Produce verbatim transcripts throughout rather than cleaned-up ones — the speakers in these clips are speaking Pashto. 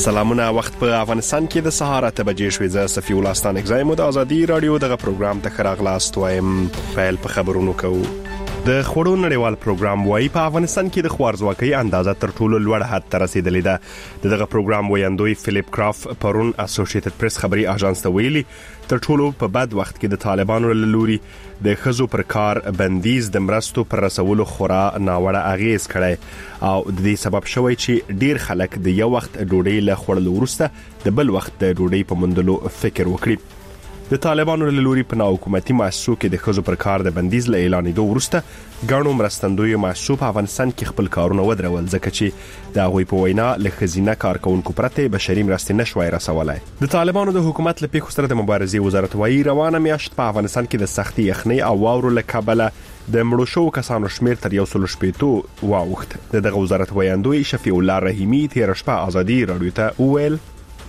سلامونه وخت په افغانستان کې د سهار اته بجې شوې. زه صفي الله ستانک زایم د ازادي رادیو دغه پروګرام ته خراغلاست وایم. فایل په خبرونو کوو. د خوړو نړیوال پروګرام وايي په افغانستان کې د خوارزواکۍ اندازه تر ټولو لوړ حد ته رسیدلې ده. دغه پروګرام ویاندوی فلیپ کراف پرون اسوسییټډ پریس خبري اژانس ته ویلي تر ټولو په بد وخت کې د طالبانو له لوري د خزو پر کار بندیز د مرستو پر رسولو خورا ناوړه اغیز کړي او د دې سبب شوی چې ډیر خلک د یو وخت ډوډۍ له خوړلو وروسته د بل وخت د ډوډۍ په موندلو فکر وکړي. د طالبانو له لوري په ناحکومتي مؤسسو کې د خزو پر کار د بندیز له اعلانېدو وروسته ګڼو مرستندوی مؤسسو په افغانستان کې خپل کارونه ودرول ځکه چې د هغوی په وینا له خزینه کارکونکو پرته بشري مرستې نشوي رسولای. د طالبانو د حکومت له پیښو سره د مبارزې وزارت وايي روانه میاشت په افغانستان کې د سختي یخنۍ او واورو له کبله د مړو شو کسانو شمیر تر یو سل شپږ واوښت. دغه وزارت ویاندوی شفیع الله رحیمی تیر شپه ازادي رادیو ته وویل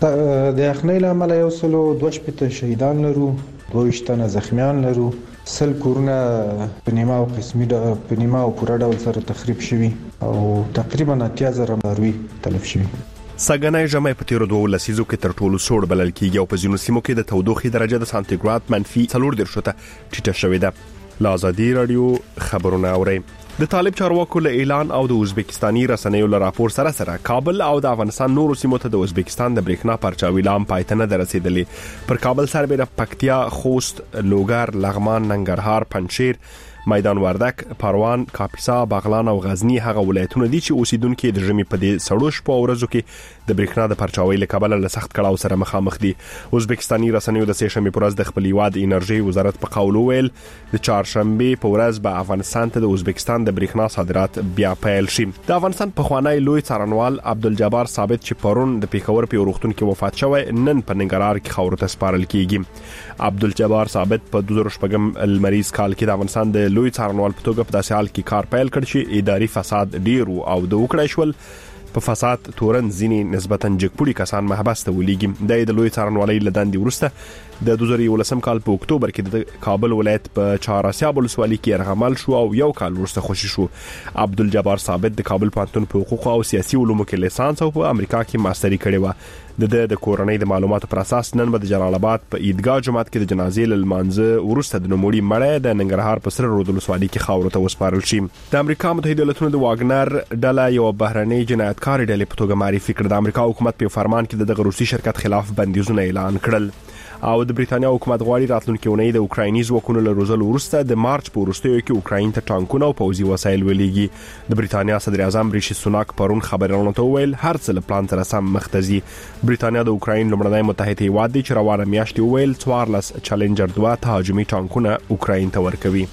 د یخنۍ له امله یو سل دوه شپږ شهیدان لرو، دوه تنه زخمیان لرو، سل کورونه په نیمه او قسمي په نیمه او پوره ډول سره تخریب شوي او تقریبا اتیا زره لاروي تلف شوي. سګنای ژمي په تیر دوه لسیزو کې تر ټولو سوړ بلل کېږي او په ځینو سیمو کې د تودوخې درجه د سانتیګراد منفي څلور درجو ته ټیټه شوې ده. لازادي رادیو خبرونه اوري. د طالب چارواکو له اعلان او د ازبکستاني رسنیو له راپور سره سره کابل او د افغانستان نورو سیمو ته د ازبکستان د بریښنا پرچاوي لام پایتنه درسیدلې. پر کابل سربېره پکتیا، خوست، لوګر، لغمان، ننګرهار، پنجشیر، میدان وردک، پروان، کاپیسا، بغلان او غزنی هغه ولایتونه دي چې اوسیدونکو د ژمي په دې سړو شپو او ورځو کې د بریښنا د پرچاوي له کابل له سخت کړهو سره مخامخ دي. ازبکستاني رسنیو د سهشنبه پر ورځ د خپل هیواد انرژي وزارت په قول ویل د چهارشنبه په ورځ به افغانستان ته د ازبکستان د بریښنا صادرات بیا پیل شي. د افغانستان په خوانی لوی څارنوال عبدالجبار ثابت چې پرون د پیښور په روغتون کې وفات شوی نن په ننګرهار کې خاورو ته سپارل کیږي. عبدالجبار ثابت په دوه زره شپږم المریض کال کې د افغانستان د لوی څارنوال په توګه په داسې حال کې کار پیل کړ چې اداري فساد ډیر او د وکړای شول په فساد تورن ځینی نسبتا جګپوړي کسان محبس ته ولېږي. د لوی څارنوالۍ لدندې ورسته د دوه زره یولسم کال په اکتوبر کې د کابل ولایت په چهاراسیاب ولسوالۍ کې یرغمل شو او یو کال وروسته خوشی شو. عبدالجبار ثابت د کابل پوهنتون په حقوق او سیاسي علومو کې لیسانس او په امریکا کې ماستري کړې و. د د کورنۍ د معلوماتو پر اساس نن به د جلال آباد په عیدګاه جماعت کې د جنازې لمانځه ورسته د نوموړي مړی د ننګرهار په سره رود ولسوالۍ کې خاورو ته وسپارل شي. د امریکا متحده ایالاتونو د واګنر ډله یو بهرنۍ جنایتکار ډلې په توګه معرفي کړ. د امریکا حکومت په فرمان کې دغه روسي شرکت خلاف بندیزونه اعلان کړل او د بریټانیا حکومت غواړي راتلونکي اونۍ د اوکرایني ځواکونو له روزلو وروسته د مارچ په وروستیو کې اوکراین ته ټانکونه او پوځي وسایل ولېږي. د بریټانیا صدر اعظم ریشي سوناک پرون خبرونه ته ویل هر څه له پلان سره سم مخ ته ځي. بریټانیا د اوکراین لومړنی متحد هیواد دی چې روانه میاشت ویل څوارلس چالنجر دوه تهاجمي ټانکونه اوکراین ته ورکوي.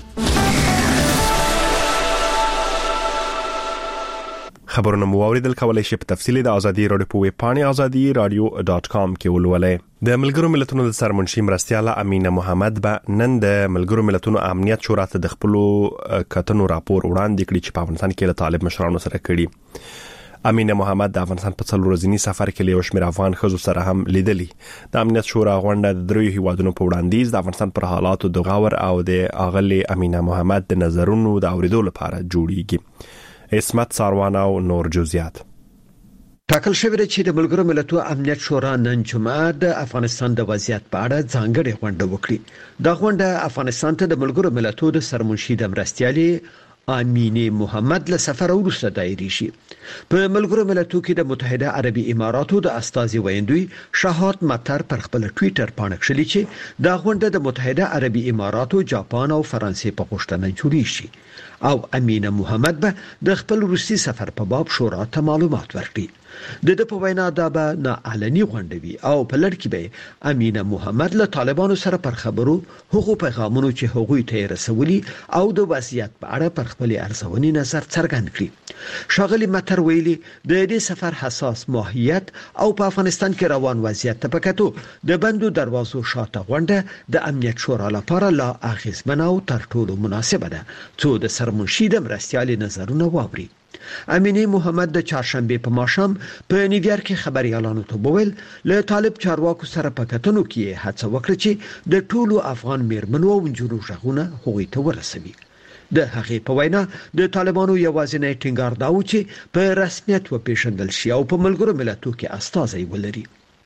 خبرونه مو اوریدل کولای شئ په تفصیل د ازادي رادیو په ویب پاڼه ازادي رادیو ډاټ کام کې ولولئ. د ملګرو ملتونو د سرمنشي مرستیاله امینه محمد به نن د ملګرو ملتونو امنیت شورا ته د خپل کتنو راپور وړاندې کړی چې په افغانستان کې له طالب مشرانو سره کړي. امینه محمد د افغانستان په څلور ورځني سفر کې له یو شمېر افغان ښځو سره هم لیدلی. د امنیت شورا غونډه د دریو هیوادونو په وړاندیز د افغانستان پر حالاتو د غور او د اغلې امینه محمد د نظرونو د اوریدو لپاره جوړیږي. اسمت ساروان او نور جزئیات. ټاکل شوی دی چې د ملګرو ملتونو امنیت شورا نن جمعه د افغانستان د وضعیت په اړه ځانګړې غونډه وکړي. دا غونډه افغانستان ته د ملګرو ملتونو د سرمنشي د مرستیالې امینه محمد له سفر وروسته دایري شي. په ملګرو ملتونو کې د متحده عربي اماراتو د استازي ویندوی شهادت مطر پر خپل ټوئیټر باندې کړی چې دا غونډه د متحده عربي اماراتو، جاپان او فرانسې په غوښتنه جوړی شي او امینه محمد به د خپل روسي سفر په باب شورا ته معلومات ورکړي. د د په وینا دا به نه علني غونډوي او په لړ کې به امینه محمد له طالبانو سره پر خبرو هغو پیغامونو چې هغوی ته رسولي او د وضعیت په اړه پر خپل ارزونې نظر څرګند کړي. شاغلي مطر ویلي د دې سفر حساس ماهیت او په افغانستان کې روان وضعیت ته پکاتو د بندو دروازو شاته غونډه د امنیت شورا لپاره لا اغیزمنه او تر ټولو مناسبه ده څو د سرمنشي د مرستیالي نظرونه واوري. امینه محمد د چهارشنبه په ماښام په نیویارک کې خبريالانو ته وویل له طالب چارواکو سره په کتنو کې هڅه وکړه چې د ټولو افغان میرمنو او نجونو ژغونه هغوی ته ورسوي. د هغې په وینا د طالبانو یوازینی ټینګار دا و چې په رسمیت وپېژندل شي او په ملګرو ملتونو کې استازی ولري.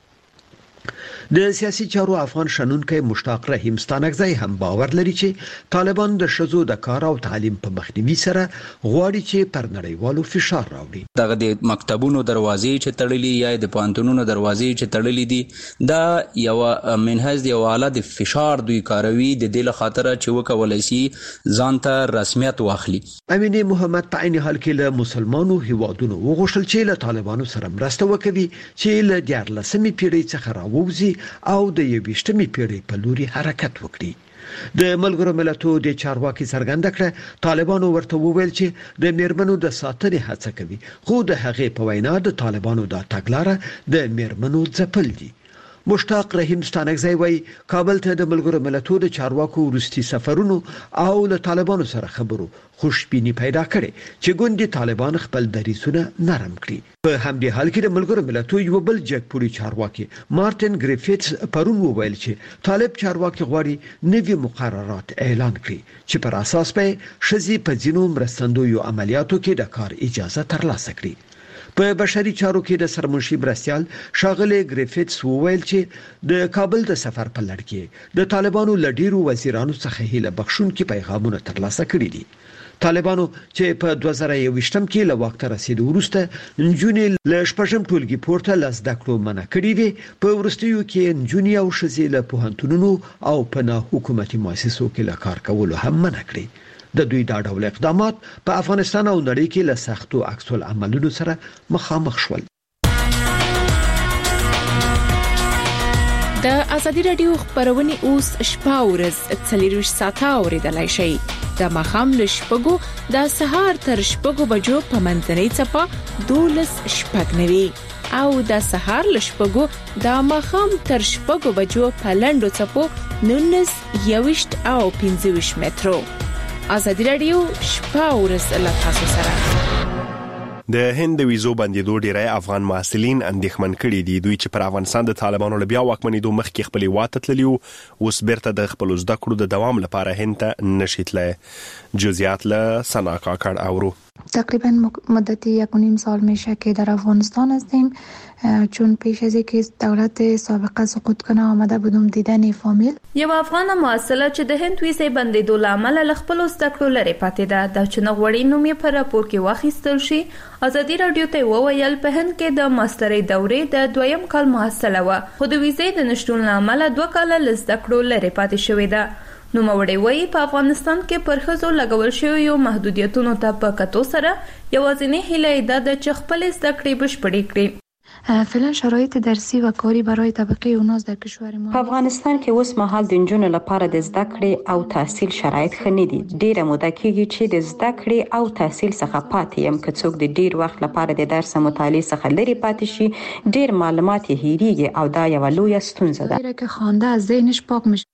د سیاسي چارو افغان شنونکي مشتاق رحیم ستانکزی هم باور لري چې طالبان د شذو د کار او تعلیم په مخنیوي سره غواړي چې پر نړیوالو فشار راوړي. دغه د مکتبونو دروازې چې تړلې یا د پوهنتونونو دروازې چې تړلې دي دا یو منهج دی او اعلی د فشار دوی کاروي د دې له خاطر چې وکولای شي ځان ته رسمیت واخلي. امینه محمد په عین حال کې له مسلمانو هیوادونو وغوښتل چې له طالبانو سره مرسته وکړي چې له دیارلسمې پیړۍ څخه راووځي او د یویشتمې پیړۍ په لوري حرکت وکړي. د ملګرو ملتونو د چارواکي څرګنده کړه طالبانو ورته وویل چې د میرمنو د ساتنې هڅه کوي، خو د هغې په وینا د طالبانو د تګلارې د میرمنو ځپل دي. مشتاق رحیم ستانکزی وایي کابل ته د ملګرو ملتونو د چارواکو وروستي سفرونو او له طالبانو سره خبرو خوشبینی پیدا کړي چې ګوندي طالبان خپل دریسونه نرم کړي. په همدې حال کې د ملګرو ملتونو یو بل جګپوړي چارواکي مارټین ګریفټس پرون وویل چې طالب چارواکي غواړي نوي مقررات اعلان کړي چې پر اساس به شذي په ځینو مرستندویو عملیاتو کې د کار اجازه ترلاسه کړي. په بشري چارو کې د سرمنشي مرستیال شاغله ګریفټس وویل چې د کابل د سفر په لړ کې د طالبانو لډیرو وزیرانو څخه هیله بخښونکي پیغامونه ترلاسه کړي دي. طالبانو چې په دوه زره یوویشتم کې له وخت رسیدو وروسته نجونې له شپږم ټولګي پورته له زده کړو منع کړي وي. په وروستیو کې نجونې او ښځې له پوهنتونونو او په نه حکومتي مؤسسو کې له کار کولو هم منع کړي. د دوی دا ډول اقدامات په افغانستان او نړۍ کې له سختو عکس العملونو سره مخامخ شول. د ازادي رادیو خبرونه اوس شپه ورځ څلور ساعته اوریدلای شئ. د مخام له شپږو د سهار تر شپږو بجو په منځنۍ چپه دولس شپږ نوي او د سهار له شپږو د مخام تر شپږو بجو په لندو چپو نونس یوشت او پنځه ویشت مترو. ازادي رادیو شپه ورځ له تاسو سره. د هند د ویزو بندیدو ډیری افغان محصلین اندېښمن کړي دي. دوی چې پر افغانستان د طالبانو له بیا واکمنېدو مخکې خپل واټ تللی وو اوس بیرته د خپل زده کړو د دوام لپاره هند ته نشي تللی. جزئیات له سنا کاکړ اورو. تقریبا مدتی یک و نیم سال میشه که در افغانستان هستیم، چون پیش از اینکه دولت سابقه سقوط کنه آمده بودم دیدن فامیل. یو افغان محصله چې د هند ویزې بندیدو لامل ل خپل زده کړو لري پاتې ده د چنغوړی نومې پر راپور کې واخیستل شي. ازادي رادیو ته وویل په هند کې د ماسترۍ دورې د دویم کال محصله و، خو د ویزې د نشټون لامل دوه کال ل زده کړو لري پاتې شوې ده. نو موري وایي په افغانستان کې پر ښځو لګول شوی یو محدودیتونو ته په کتو سره یوازینی هیله ده چې خپل زده کړې بشپړې کړي. فعلا شرایط درسی و کاری برای طبقه اوناس در کشور ما په افغانستان کې اوس مهال د نجونو لپاره د زده کړې او تحصیل شرایط ښه نه دي. ډیره موده کېږي چې د زده کړې او تحصیل څخه پاتې یم. که څوک د ډیر وخت لپاره د درس مطالعه څخه لري پاتې شي ډیر معلومات یې هېریږي او دا یو لویه ستونزه ده. که خوانده از ذهنش پاک میشه.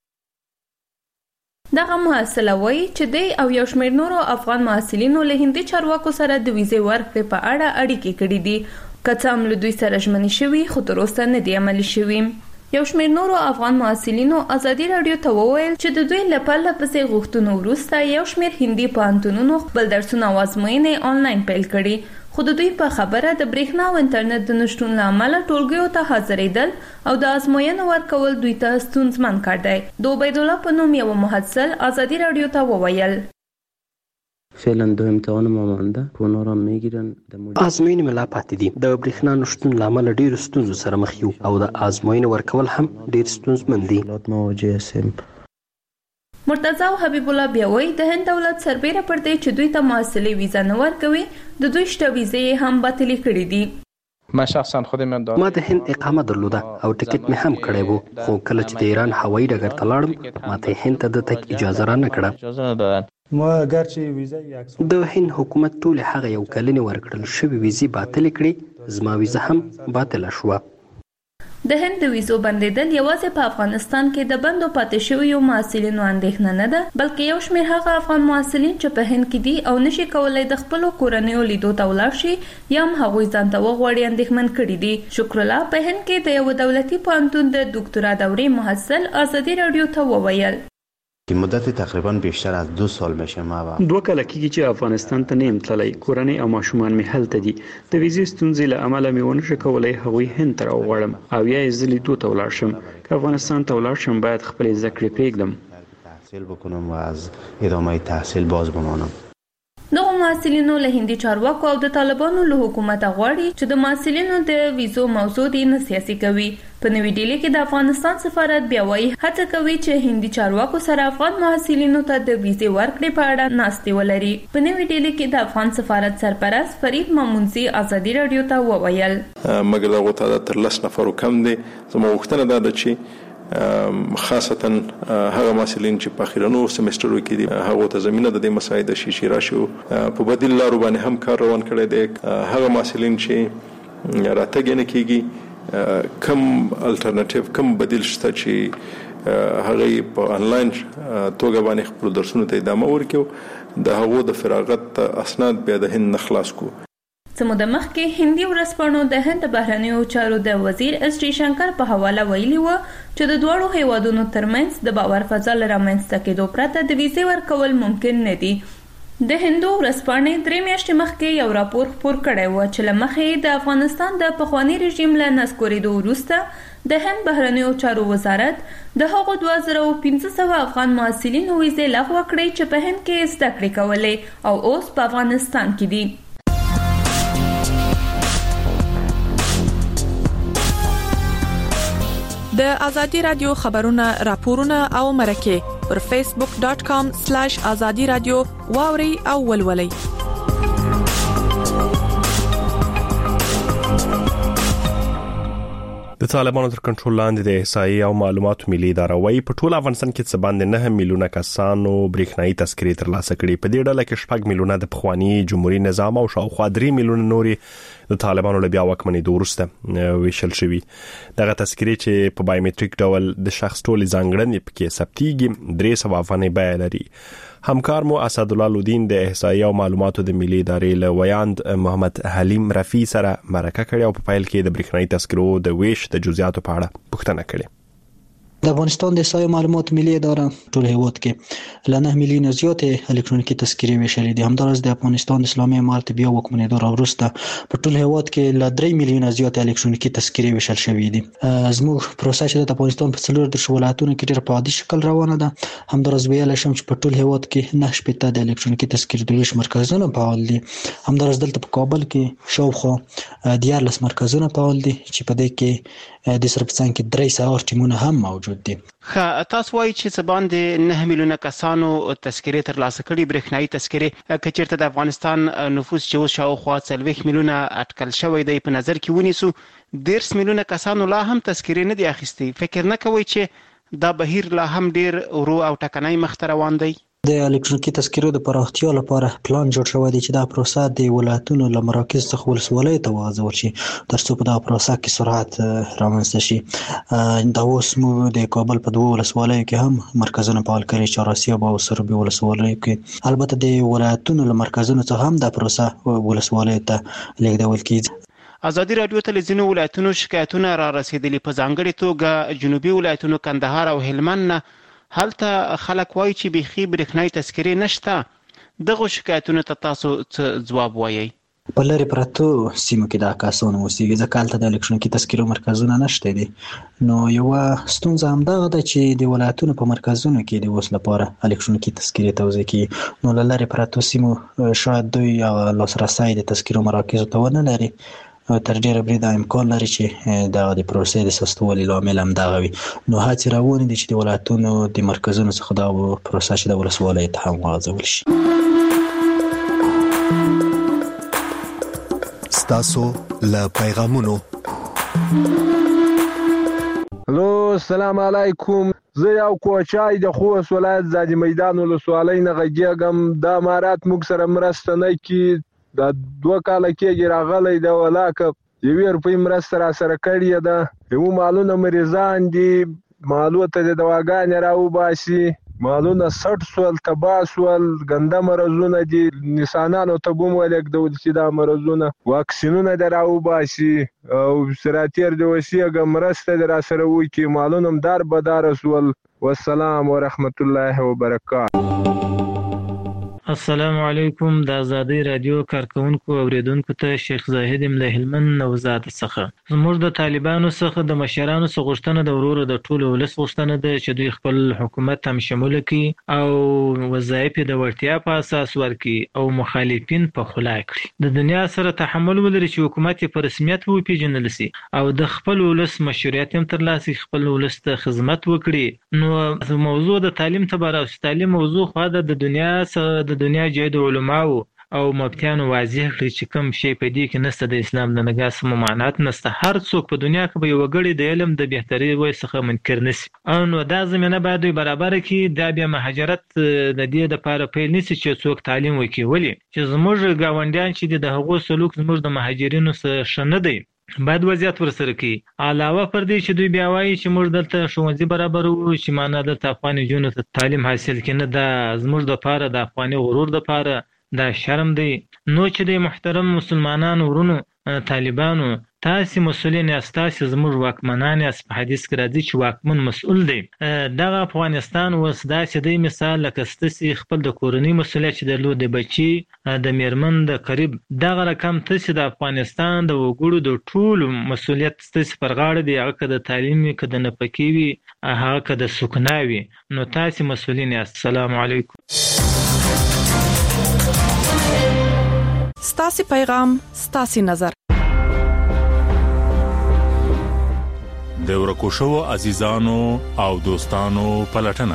دغه محصله وایي چې دی او یو شمېر نورو افغان محصلینو له هندي چارواکو سره د ویزې ورکړې په اړه اړیکې کړې دي. که څه هم له دوی سره ژمنې شوي خو تر اوسه نه دي عملي شوي. یو شمېر نورو افغان محصلینو ازادي رادیو ته وویل چې د دوی له پرله پسې غوښتنو وروسته یو شمېر هندي پوهنتونونو خپل درسونه او ازموینې آنلاین پیل کړي، خو د دوی په خبره د برېښنا او انټرنیټ د نشټون له امله ټولګیو ته حاضرېدل او د ازموینو ورکول دوی ته ستونزمن کار دی. د عبیدالله په نوم یو محصل ازادي رادیو ته وویل فعلا دو امتحان ما مانده اونا را میگیرن. ازموینې مې لا پاتې دي. د برېښنا نشتون له امله ډېرو ستونزو سره مخ یو او د ازموینې ورکول هم ډېر ستونزمن دي. مرتضی او حبیب الله بیا وایي د هند دولت سربیره پر دې چې دوی ته محصلې ویزه نه ورکوي د دوی شته ویزې هم باطلې کړې دي. ما شخصا خودم ما د هند اقامه درلوده او ټیکټ مې هم کړی وو، خو کله چې د ایران هوایي ډګر ته لاړم ما ته هند ته د تګ اجازه را نه کړه. د هند حکومت ټول هغه یو کلنې ورکړل شوی ویزې باطل کړې، زما ویزه هم باطل شوه. د هند د ویزو بندیدل یوازې په افغانستان کې د بندو پاتې شویو محصلینو اندېښنه نه ده، بلکې یو شمېر هغه افغان محصلین چې په هند کې دي او نشي کولای د خپلو کورنیو لیدو ته ولاړ شي یا هم هغوی ځان ته وغواړي اندېښمن کړي دي. شکر الله په هند کې د یو دولتي پوهنتون د ډاکټرا دورې محصل ازادي رادیو ته وویل که مدت تقریبا بیشتر از دو سال میشه. ما دوه کال کېږي چې افغانستان ته نیم تللی، کورنۍ او ماشومان مې هلته دي. د ویزې ستونزې له امله مې ونه شو کولی هغوی هند ته راوغواړم او یا یې زه لیدو ته ولاړ شم. که افغانستان ته ولاړ شم باید خپلې زده کړې پرېږدم، تحصیل بکنم و از ادامه تحصیل باز بمانم. دغه محصلینو له هندي چارواکو او د طالبانو له حکومت غواړي چې د محصلینو د ویزو موضوع دې نه سیاسي کوي. په نوې ډیلي کې د افغانستان سفارت بیا وايي هڅه کوي چې هندي چارواکو سره افغان محصلینو ته د ویزې ورکړې په اړه ناستې ولري. په نوې ډیلي کې د افغان سفارت سرپرست فرید مامونزي ازادي رادیو ته وویل مګر دغه تعداد تر لس نفرو کم دی. زموږ غوښتنه دا ده چې خاصتا هغه محصلین چې په اخیرنو سمسترو کې دي هغه ته زمينه د دې مسایل شي شي راشو په بدیل لارو باندې هم کار روان کړی دی. هغه محصلین چې راتګ نه کیږي کم الټرنیټیو کم بدیل شته چې هغه په انلاین توګه باندې خپل درسونه ته ادامه ورکړي د هغه د فراغت اسناد بیا د هند نخلاص کو. سمو د مخ کې هندي ورسپانو د هند بهرنیو چارو د وزیر اس ټي شنکر په حواله ویلي و چې د دوړو هیوادونو ترمنځ د باور فضا لرمنځته کېدو پرته د ویزې ورکول ممکن نه دي. د هندو ورسپانې درې میاشتې مخکې یو راپور خپور کړی و چې له مخې د افغانستان د پخوانی رژیم له نسکورېدو وروسته د هند بهرنیو چارو وزارت د هغو دوه زره او پنځه سوه افغان محصلینو ویزې لغوه کړې چې په هند کې زده کړې کولې او اوس په افغانستان کې دي. د ازادي رادیو خبرونه راپورونه او مرکه پر فیسبوک ډاٹ کام سلیش ازادي رادیو واوري او ولولي. د طالبانو تر کنټرول لاندې د احصایې او معلوماتو ملي اداره وايي په ټول افغانستان کې څه باندې نه میلیونه کسانو برېښنايي تذکرې ترلاسه کړې. په دې ډله کې شپږ میلیونه د پخوانی جمهوریت نظام او شاوخوا درې میلیونه نورې د طالبانو له بیا واکمنېدو وروسته ویشل شوي. دغه تذکرې چې په بایومټریک ډول د شخص ټولې ځانګړنې پکې ثبتېږي درې سوه افغانۍ بیه لري. همکار مو اسدالله لودین د احصایې او معلوماتو د ملي ادارې له ویاند محمد حلیم رفیع سره مرکه کړې او په پایل کې د برېښنايي تذکرو د ویش د جزئیاتو په اړه پوښتنه کړې. د افغانستان د احصایې معلومات ملي اداره ټول هیواد کې له نه میلیونه زیات الکترونیکي تذکرې ویشلې دي. همدارس د افغانستان اسلامي امارت بیا واکمنېدو وروسته په ټول هیواد کې له درې میلیونه زیات الکترونیکي تذکرې ویشل شوې دي. زموږ پروسه چې د افغانستان په څلور دیرش ولایتونو کې ډېر په عادي شکل روانه ده. همدارس ویلای شم چې په ټول هیواد کې نه شپېته د الکترونیکي تذکرې د ویش مرکزونه فعال دي. همدارس دلته په کابل کې شاوخوا دیارلس مرکزونه فعال دي چې په دې کې د سرپسان کې درې سوه ټیمونه هم موجود دي. خا تاسو وایي چې څه باندې نه میلیونه کسانو تذکرې ترلاسه کړي برېښنايي تذکرې که چېرته د افغانستان نفوس چې اوس شاوخوا څلوېښت میلیونه اټکل شوی دی په نظر کې ونیسو دېرش میلیونه کسانو لا هم تذکرې نه دي اخیستې. فکر نه کوئ چې دا بهیر لا هم ډېر ورو او ټکنی مخته روان دی؟ د الکترونیکي تذکرو د پراختیا لپاره پلان جوړ شوی دی چې دا پروسه د ولایتونو له مراکز څخه ولسوالیو ته وغځول شي ترڅو په دغه پروسه کې سرعت رامنځته شي. دا اوس موږ د کابل په دوه ولسوالیو کې هم مرکزونه فعال کړي، چهارسیاب او سروبي ولسوالیو کې. البته د ولایتونو له مرکزونو څخه هم دا پروسه ولسوالیو ته لیږدول کیږي. ازادي رادیو ته له ځینو ولایتونو شکایتونه را رسیدلي، په ځانګړې توګه جنوبي ولایتونو کندهار او هلمند نه. هلته خلک وایي چې بيخي برېښنايي تذکرې نشته. دغه شکایتونو ته تاسو څه ځواب وایي؟ په لرې پرتو سیمو کې دا کسان اوسېږي ځکه هلته د الکترونیکي تذکرو مرکزونه نشته دي. نو یوه ستونزه همدغه ده چې د ولایتونو په مرکزونو کې د اوس لپاره الکترونیکي تذکرې توزیع کیږي. نو له لرې پرتو سیمو شاید دوی لاسرسی د تذکرو مراکزو ته ونه لري. تر ډیره بریده امکان لري چې دغه د پروسې د سستوالي لامل هم دغه وي. نو هڅې روانې دي چې د ولایتونو د مرکزونو څخه دا پروسه چې د ولسوالیو ته هم وغځول شي. ستاسو له پیغامونو. هلو السلام علیکم. زه یو کوچای د خوست ولایت زادي میدان ولسوالۍ نه غږیږم. د امارات موږ سره مرسته نه کوي. دا دوه کاله کېږي راغلی د ولاکه یوې روپۍ مرسته را سره کړې ده. یو مالونه مریضان دي، مالو ته د دواګانې راوباسي، مالونه سټ سول، تباه سول، ګنده مرضونه دي. نسانانو ته به مو ولېږدول چې دا مرضونه واکسینونه دې راوباسي او سراتیر دې وسیږه مرسته دې را سره وکړي. مالونه هم دار بداره سول. والسلام ورحمت الله وبرکاته. السلام علیکم. د ازادي رادیو کارکونکو اوریدونکو ته شیخ زاهد ام له هلمند نوزاد څخه. زموږ د طالبانو څخه د مشرانو څخه غوښتنه د ورور د ټولو ولس غوښتنه ده چې دوی خپل حکومت هم شمول کړي او وظایف د وړتیا په اساس ورکړي او مخالفین په خلا کړي. د دنیا سره تحمل ولري چې حکومت په رسمیت وپیژندل شي او د خپل ولس مشروعیت هم ترلاسه خپل ولس ته خدمت وکړي. نو موضوع د تعلیم ته برابر تعلیم موضوع خو د دنیا سره د دنیا جید علماو او مفتیانو واضح کړی چې کوم شی په دې کې نسته د اسلام د نګاه سم معنات نسته. هر څوک په دنیا کې به یو غړي د علم د بهتري وای څخه منکر نشي او نو دا زمينه باید برابر کړي. دا بیا مهاجرت د دې د پاره پیل نشي چې څوک تعلیم وکړي ولی چې زموږ گاونډیان چې د هغو سلوک زموږ د مهاجرینو سره شنه دی باید وضعیت ورسره کوي. علاوه پر دې چې دوی بیا وایي چې موږ دلته ښوونځي برابر وو چې معنا دلته افغاني جنونو ته تعلیم حاصل کینه دا زموږ د پاره د افغاني غرور د پاره دا شرم دی. نو چې د محترم مسلمانانو ورونو طالبانو تاسو مسؤلین استاسو زموږ واکمنان اس په حدیث کې راځي چې واکمن مسؤل دی. دغه افغانستان اوس داسې دی مثال لکه ستاسو خپل د کورنۍ مسؤلیت چې د لود بچي د میرمن د قریب دغه رقم تاسو د افغانستان د وګړو د ټول مسؤلیت ستاسو پر غاړه دی. هغه د تعلیم کې د نفقې وي هغه د سکناوي نو تاسو مسؤلین. السلام علیکم. ستاسو پیغام ستاسو نظر. د ورکو شو عزیزانو او دوستانو پلټنه.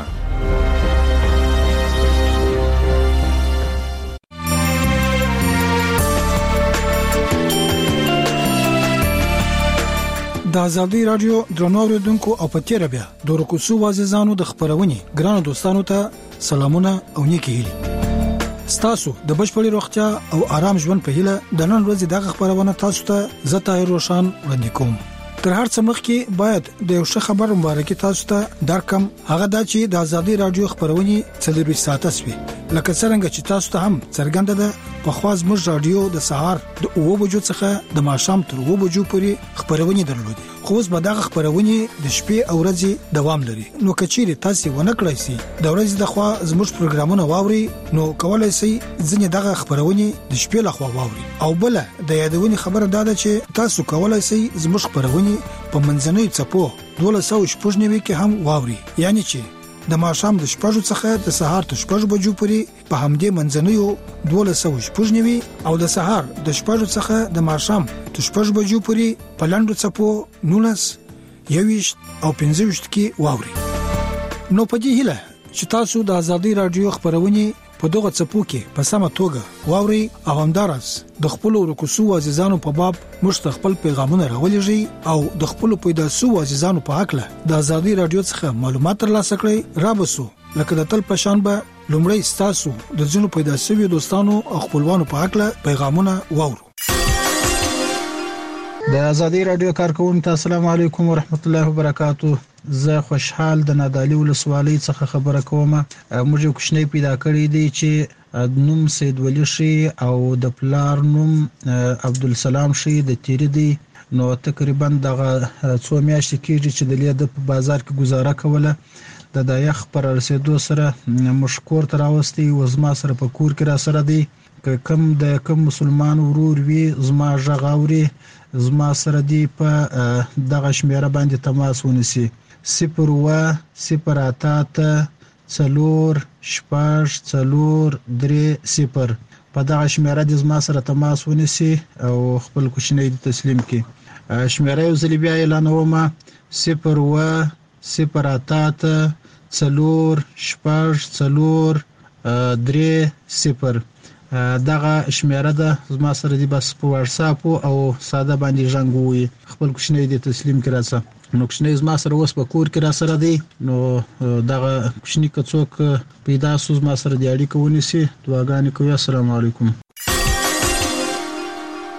د ازادي رادیو درنو اوریدونکو او پتیره بیا د ورکو شو عزیزانو د خبرونې ګرانو دوستانو ته سلامونه او نیکی هیلي. ستاسو د بشپړی روغتیا او آرام ژوند په هیله د نن ورځې دغه خبرونه تاسو ته زتا روشن وړاندې کوم. تر هر څه مخکې باید د یو ښه خبر مبارکي تاسو ته درکم. هغه دا چې د ازادي رادیو خبرونه څلور ساعته سوي لکه څنګه چې تاسو ته هم څرګنده ده په خواز مر رادیو د سهار د اوو بجو څخه د ماښام تر اوو بجو پورې خبرونه درلودي. خو اوس به دغه خبرونه د شپې او ورځې دوام لري. نو کچېری تاسو ونه کړئ سي د ورځې د خوا زموږ پروګرامونه واوري نو کولای شئ ځنې دغه خبرونه د شپې لخوا واوري. او بل د یادونې خبره ده چې تاسو کولای شئ زموږ خبرونه په منځنۍ چپو دوه سوه شپږ نوي کې هم واوري. یعنی چې د ماښام د شپږو څخه د سهار د شپږو بجو پورې په همدې منځنیو دوه سوه شپږ نوي او د سهار د شپږو څخه د ماښام د شپږو بجو پورې په لاندو چپو نولس یويش او پنځه ویشت کې واوري. نو په دې هیله چې تاسو د ازادي رادیو خبرونه په دغه چپو کې په سمه توګه واوري او همدارس د خپل ورکوسو عزیزانو په باب مستقبل پیغامونه راولېږي او د خپل پیداسو عزیزانو په حق له د ازادي رادیو څخه معلومات ترلاسه کړئ. رابسو لکه د تل پشان به لومړی ستاسو د ځینو پیداسوي دوستانو او خپلوانو په حق له پیغامونه واورو. د ازادي رادیو کارکونکو السلام علیکم ورحمت الله وبرکاتہ. زه خوشحال د نادالی ولسوالۍ څخه خبره کوم. موږ یو کوچنی پیدا کړی دی چې نوم سید ولی شي او د پلار نوم عبدالسلام شي د تیری دی. نو تقریبا دغه څو میاشتې کېږي چې د لید په بازار کې گزاره کوله. د دایخ پر رسیدو سره مشکور تر اوستي وزما سره په کور کې را سره دی. کم د کم مسلمان ورور وی زما ژغاوري زما سره دی په دغه شمیره باندې تماس ونیسي. صفر و صفر اتات څلور شپږ څلور درې صفر په دغه شمیره د زما سره تماس ونیسي او خپل کوچنی تسلیم کړي. شمیره یو ځل بیا اعلانوم صفر و صفر اتات څلور شپږ څلور درې صفر. دغه شمیره ده زما سره دی بس په واتس اپ او ساده باندې ژوندوي خپل کوچنی د تسلیم کړه. نو کوچنی زما سره اوس په کور کې را سره دی. نو دغه کوچنی کڅوک پیدا سوز ما سره دی اړیکه ونیسي. دعاګانې کوي. السلام علیکم.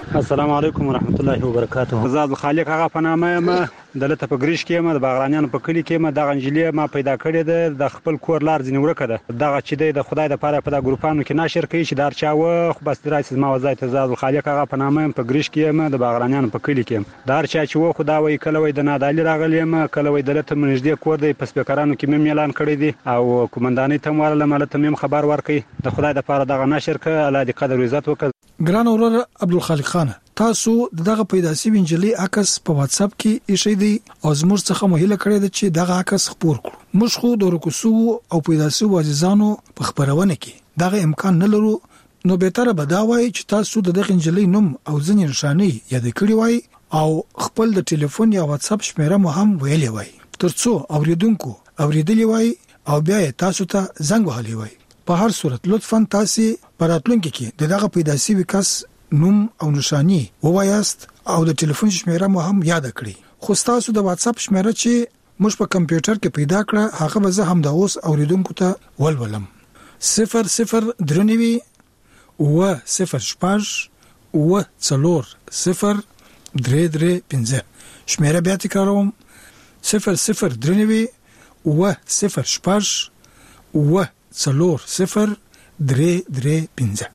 السلام علیکم ورحمت الله وبرکاته. زاد خالق هغه په نامه ما دلته په ګریش کې ما د باغرانیانو په کلی کې ما د غنجلې ما پیدا کړې ده د خپل کور لار ځنی ورکه ده دغه چې د خدای د پاره په د ګروپانو کې نشر کوي چې دار چا و خو بس درایسز ما وځي ته زاد خالق هغه په نامه په ګریش کې ما د باغرانیانو په کلی کې دار چا چې و خدا وای کله وای د نادالي راغلی ما کله وای دلته منځدې کور دی په سپیکرانو کې مې اعلان کړی دی او کومنداني ته مورله ملته مې خبر ورکړي د خدای د پاره دغه نشر ک الله دې قدر عزت وکړي. ګران اورور عبدالخالق خان تاسو دغه پیدا شوی انجلي عکس په واتس اپ کې ایښی دی او زموږ څخه مهله کړی دی چې دغه عکس خپور کړو. موږ خو د رکوسو او پیدا شوی عزیزانو په خبرونه کې دغه امکان نه لرو نو به تر بداوي چې تاسو دغه انجلي نوم او ځنی نشانی یاد کړی وای او خپل د ټلیفون یا واتس اپ شمیره مو هم ویلې وای ترڅو اوریدونکو اوریدلی وای او بیا تاسو ته زنګ وهلی وای. په هر صورت لطفاً تاسو پراتلونکو کې دغه پیدا شوی کس نوم او نشانی ووایاست او د ټلیفون شمیره مو هم یاد کړئ. خو تاسو د واتس اپ شمیره چې موږ په کمپیوټر کې پیدا کړه هغه به زه هم د اوس اوریدونکو ته ولولم. صفر صفر درنوي و صفر شپږ و څلور صفر درې درې پنځه شمیره بیا تکراروم صفر صفر درنوي و صفر شپږ و څلور صفر درې درې پنځه.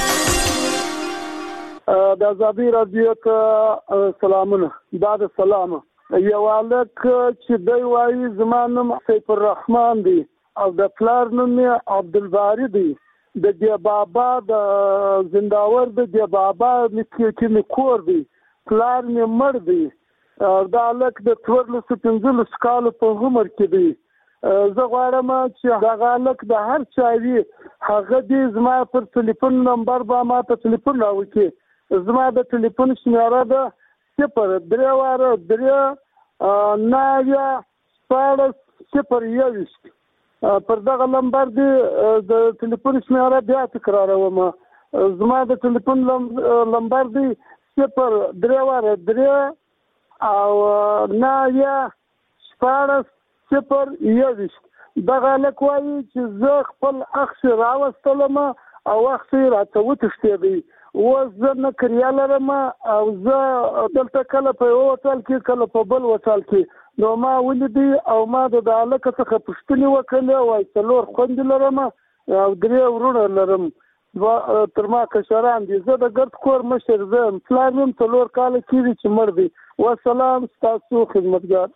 د آزادي رادیو ته سلامونه. دا د سلام یو الک چې دی وایي زما نوم سیف الرحمن دی او د پلار نوم عبدالباری دی د دی بابا د زنداور د دی بابا چې می کور دی پلار می مړ دی دا الک د څوارلس پنځلس کال په عمر کې دی. زه غواړم چې هغه الک د هر چا وي هغه دې زما پر ټلیفون نمبر به ما ته ټلیفون راوکړي. زما د ټلیفون شمیره ده صفر درې واره درې نوي شپاړس صفر یوویشت. پر دغه نمبر دې د ټلیفون شمیره بیا تکراروم. زما د ټلیفون نمبر دی صفر درې واره درې او نوي شپاړس صفر یوویشت. دغه الک وایي چې زه خپل اخ راوستلم او اخ راته وتښتېدی و زه نه کریا لرم او زه دلته کله په یو وټل کې کله په بل وټل کې نو ما ولیدي او ما د الک څخه پوښتنې وکړې وای څلور خویندې لرم او درې ورونه لرم تر ما کشران دي. زه د ګرد کور مشر زم پلار مې څلور کاله کېږي چې مړ دی. والسلام ستاسو خدمتګار.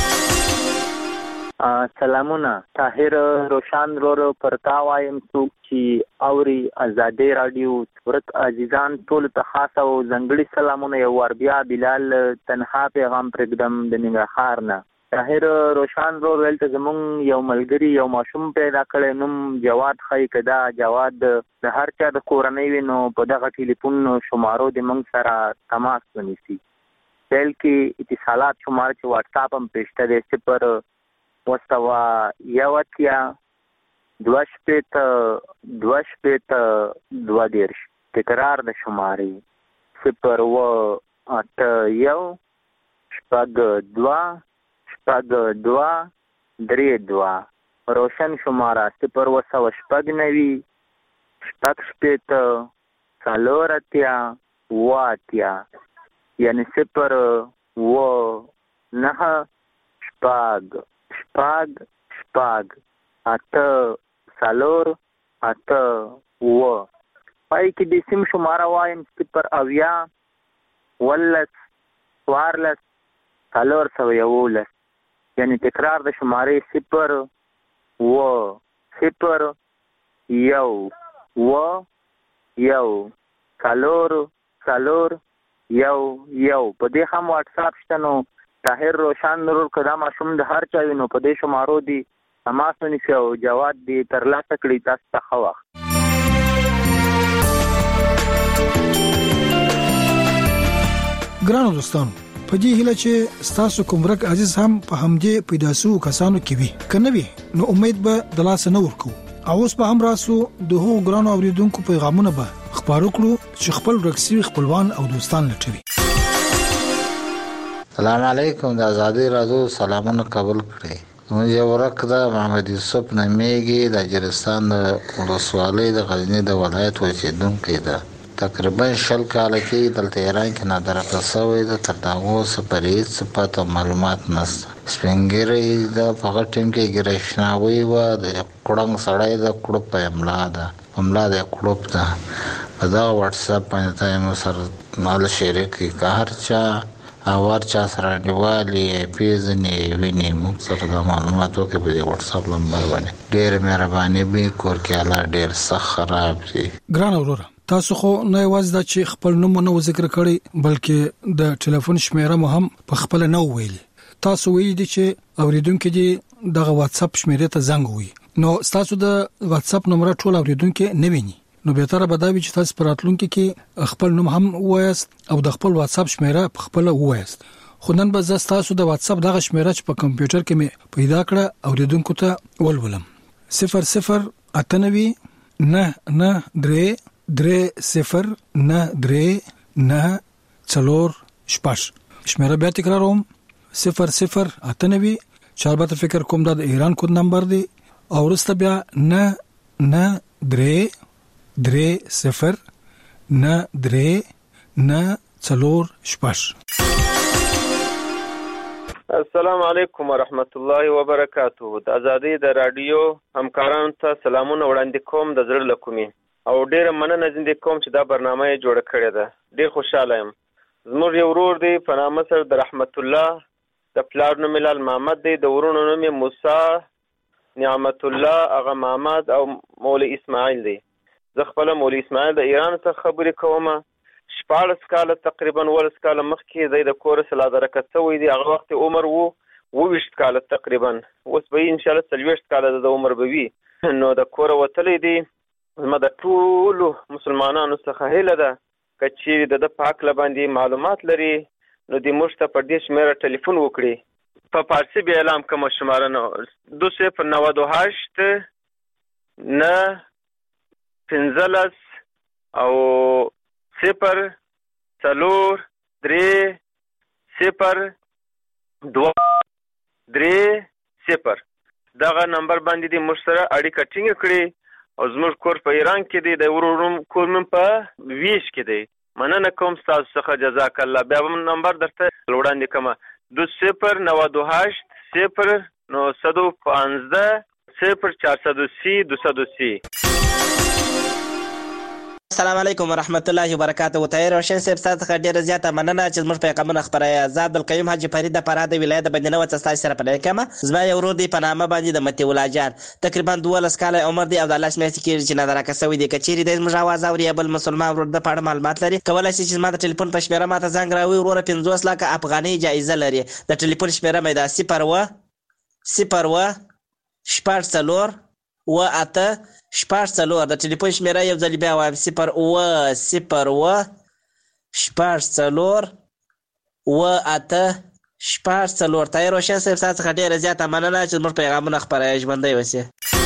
سلامونه. طاهر روشان رورو پرتا وایم څوک چې اوري آزادي رادیو ورک عزیزان ټول ته خاص او ځنګړي سلامونه یو ور بیا بلال تنها پیغام پرګدم د ننګرهار نه. طاهر روشان رور ولته زمون یو ملګری یو ماشوم پیدا کړي نوم جواد خای کدا جواد د هر چا د کورنۍ وینو په دغه ټلیفون شمارو د منګ سره تماس ونیسي. بل کې اتصالات شمار چې واتس اپ هم پېشته دي صفر وسوا یواتیا دوش پیت دوش پیت دو دیرش. تکرار د شماري صفر و اٹ یو شپږ دوا شپږ دوا درې دوا. روشن شماره صفر وسوا شپږ نوي شپږ شپیت څلور اتیا اوه اتیا یعنی صفر و نهه شپږ شپږ شپږ اته څلور اته اوه. پای کې د سیم شماره وایم صفر اویا ولس څوارلس څلور سوه یولس یعنی تکرار د شمارې صفر اوه صفر یو اوه یو څلور څلور یو یو. په دې هم واتس اپ شته نو طاهر روشان نور کدا ماشوم د هر چا وینو په دې شمارو دی تماس ونیسي او جواد دی ترلاسه کړي تاسو ته ښه وخت. ګرانو دوستانو په دې هیله چې تاسو کوم ورک عزیز هم په همدې پیدا شو کسانو کې وي کنه وي نو امید به د لاس نه ورکو او اوس به هم راسو د هغو ګرانو اوریدونکو پیغامونه به خبرو کړو چې خپل ورکسي خپلوان او دوستان لټوي. السلام علیکم د آزادي رادیو سلامونه قبول کړئ. موږ یو ورک دا محمد یوسف نمیږي د جرستان د ولسوالۍ د غزنی د ولایت اوسیدونکی ده. تقریبا شل کاله کې دلته ایران کې نادرکړه شوې ده، تر دا اوسه پرې هېڅ پته معلومات نشته. سپین ږیری د په هغه ټیم کې ګرشناوي وه، د کړنګ سړی د کړوپ په املا ده، په املا د کړوپ ده. په دغه وټساپ باندې ته مو سره مال شریک کړي، که هر چا او هر چا سره انډیوالي پیژنې ویني موږ سره دا معلومات وکړي په دې وټساپ نمبر باندې. ډېره مهرباني به کور کې الله ډېر سخت خراب شي. ګران وروره، تاسو خو نه یوازې دا چې خپل نوم نه ذکر کړی بلکې د ټلیفون شمیره مو هم په خپل نه ویلي. تاسو ویلي دي چې اوریدونکو دي دغه واتساپ شمیره ته زنګ وي، نو تاسو د واتساپ نمبر ټول اوریدونکو نه ویني، نو به تر بداوی چې تاسو پراتلونکو کې خپل نوم هم وایست او د خپل واتساپ شمیره په خپل وایست. خو نن به زه تاسو د واتساپ دغه شمیره چې په کمپیوټر کې مې پیدا کړه اوریدونکو ته ولولم. صفر صفر اته نوي نه نه درې درې صفر نه درې نه څلور شپږ. شمیره بیا تکراروم، صفر صفر اته نوي، چاربته فکر کوم دا د ایران کود نمبر دی، او ورسته بیا نه نه درې درې صفر نه درې نه څلور شپږ. السلام علیکم ورحمت الله وبرکاته. د ازادي د رادیو همکارانو ته سلامونه وړاندې کوم د زړه له کومې، او ډیره مننه زنده کوم چې دا برنامه یې جوړه کړې ده. ډیر خوشاله یم. زموږ یو ورور دی په نامه سره د رحمت الله، د پلار نوم لال محمد دی، د ورونو نوم موسی نعمت الله اغا محمد او مولوی اسماعیل دی. زه خپل مولوی اسماعیل د ایران څخه خبرې کوم. شپاړس کاله تقریبا ولس کاله مخکې دی د کور سره درکه شوی دی. هغه وخت عمر وو اوویشت کاله تقریبا، اوس به ان شاء الله څلوېښت کاله د عمر به وي. نو د کور وتلی دی. زما د ټولو مسلمانانو څخه هیله ده که چیرې د په هکله باندې معلومات لري نو د موږ ته په دې شمیره ټلیفون وکړي. په فارسي بیا اعلام کوم شماره نو دو صفر نود و هشت نه پنځلس او صفر څلور درې صفر دوه درې صفر. دغه نمبر باندې د موږ سره اړیکه ټینګه کړي. او زموږ کور په ایران کې دی، د ورور کور مې په ویش کې دی. مننه کوم ستاسو څخه، جزاک الله. بیا به نمبر درته وړاندې کوم، دو صفر نود و هشت صفر نو صد و پانزده صفر چهارصد و سی دوصد و سی. السلام علیکم ورحمت الله وبرکاته. طاهر روشن صاحب تاسو ته ډیره زیاته مننه چې زموږ پیغامونه خبرای. آزاد القیوم حاجی فرید د فراه د ولایت بندنه و تاسو سره په لکه زما یو ورور دی په نامه باندې د متي ولا جان، تقریبا دولس کاله عمر دی او د الله شمېرې کې چې نظر راکسوي دی. کچېری د زموږ आवाज اوري بل مسلمان ورور د پاړه معلومات لري، کولای شي چې ما د ټلیفون په شمیره ماته زنګ راوي. ورور پنځوس لکه افغاني جایزه لري. د ټلیفون شمیره مې دا صفر و صفر و شپږ څلور و اته شپږ څلور. د ټلیفون شمیره یو ځل بیا وایم، صفر و صفر و شپږ څلور و اته شپږ څلور. طاهر روشن صاحب تاسو څخه ډیره زیاته مننه چې زموږ پیغامونه خپروي. ژوندی اوسئ.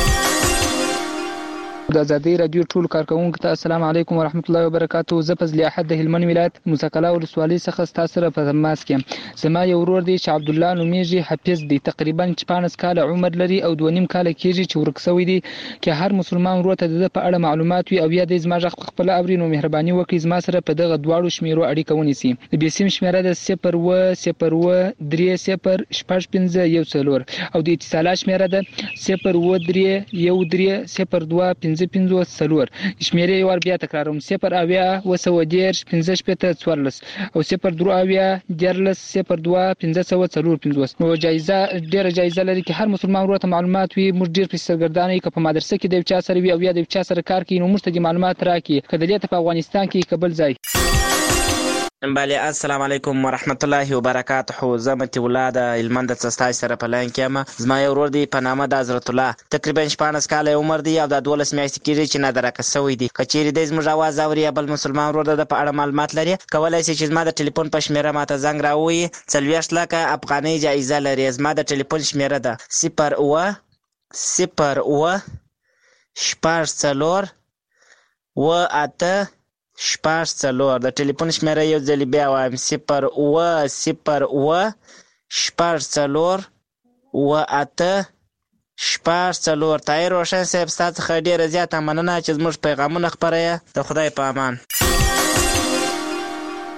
د ازادي رادیو ټول کارکونکو ته السلام علیکم ورحمت الله وبرکاته. زه فضل احد د هلمند ولایت موسی قلعه ولسوالۍ څخه تاسو سره په تماس کې. زما یو ورور دی چې عبد الله نومیږي، حفیظ دی، تقریبا شپاړس کاله عمر لري او دوه نیم کاله کېږي چې ورک شوی دی. که هر مسلمان ورور ته د په اړه معلومات وي او یا د زما ځخ خپل اوري نو مهرباني وکړئ زما سره په دغه دواړو شمیرو اړیکه ونیسي. د بیسیم شمیره د صفر و صفر و درې صفر شپږ پنځه یو څلور او د اتصالات شمیره د صفر و درې یو درې صفر دوه پنځه پنځوس څلور. شمیرې یو بیا تکراروم، صفر اویا و سوه دېرش پنځه شپېته څوارلس او صفر درې اویا دیارلس صفر دوه پنځه سوه څلور پنځوس. نو جایزه ډېره جایزه لري که هر مسلمان ورور ته معلومات وي. موږ ډېر پرې سرګردانه یو که په مدرسه کې د یو چا سره وي او یا د یو چا سره کار کوي نو موږ ته د معلومات راکړي، که دلته په افغانستان کې که بل ځای. بله السلام علیکم ورحمت الله وبرکاته. زه متي ولا د هلمند څخه سره په لاین کې یم. زما یو ورور دی په نامه د حضرت الله، تقریبا شپاړس کاله عمر دی او د دولس میاشتې کېږي چې نادرکه شوی دی. که چیرې دی زموږ اواز اوري بل مسلمان ورور د په اړه معلومات لري، کولی شي چې زما د ټلیفون په شمیره ماته زنګ راووایي. څلوېښت لکه افغانۍ جایزه لري. زما د ټلیفون شمیره ده صفر اوه صفر اوه شپږ څلور و اته شپږ څلور. د ټلیفون شمیره یو ځل بیا وایم، صفر اوه صفر اوه شپږ څلور و اته شپږ څلور. طاهر روشن صاحب ستا څخه ډېره زیاته مننه چې زموږ پیغامونه خپروې. د خدای په امان.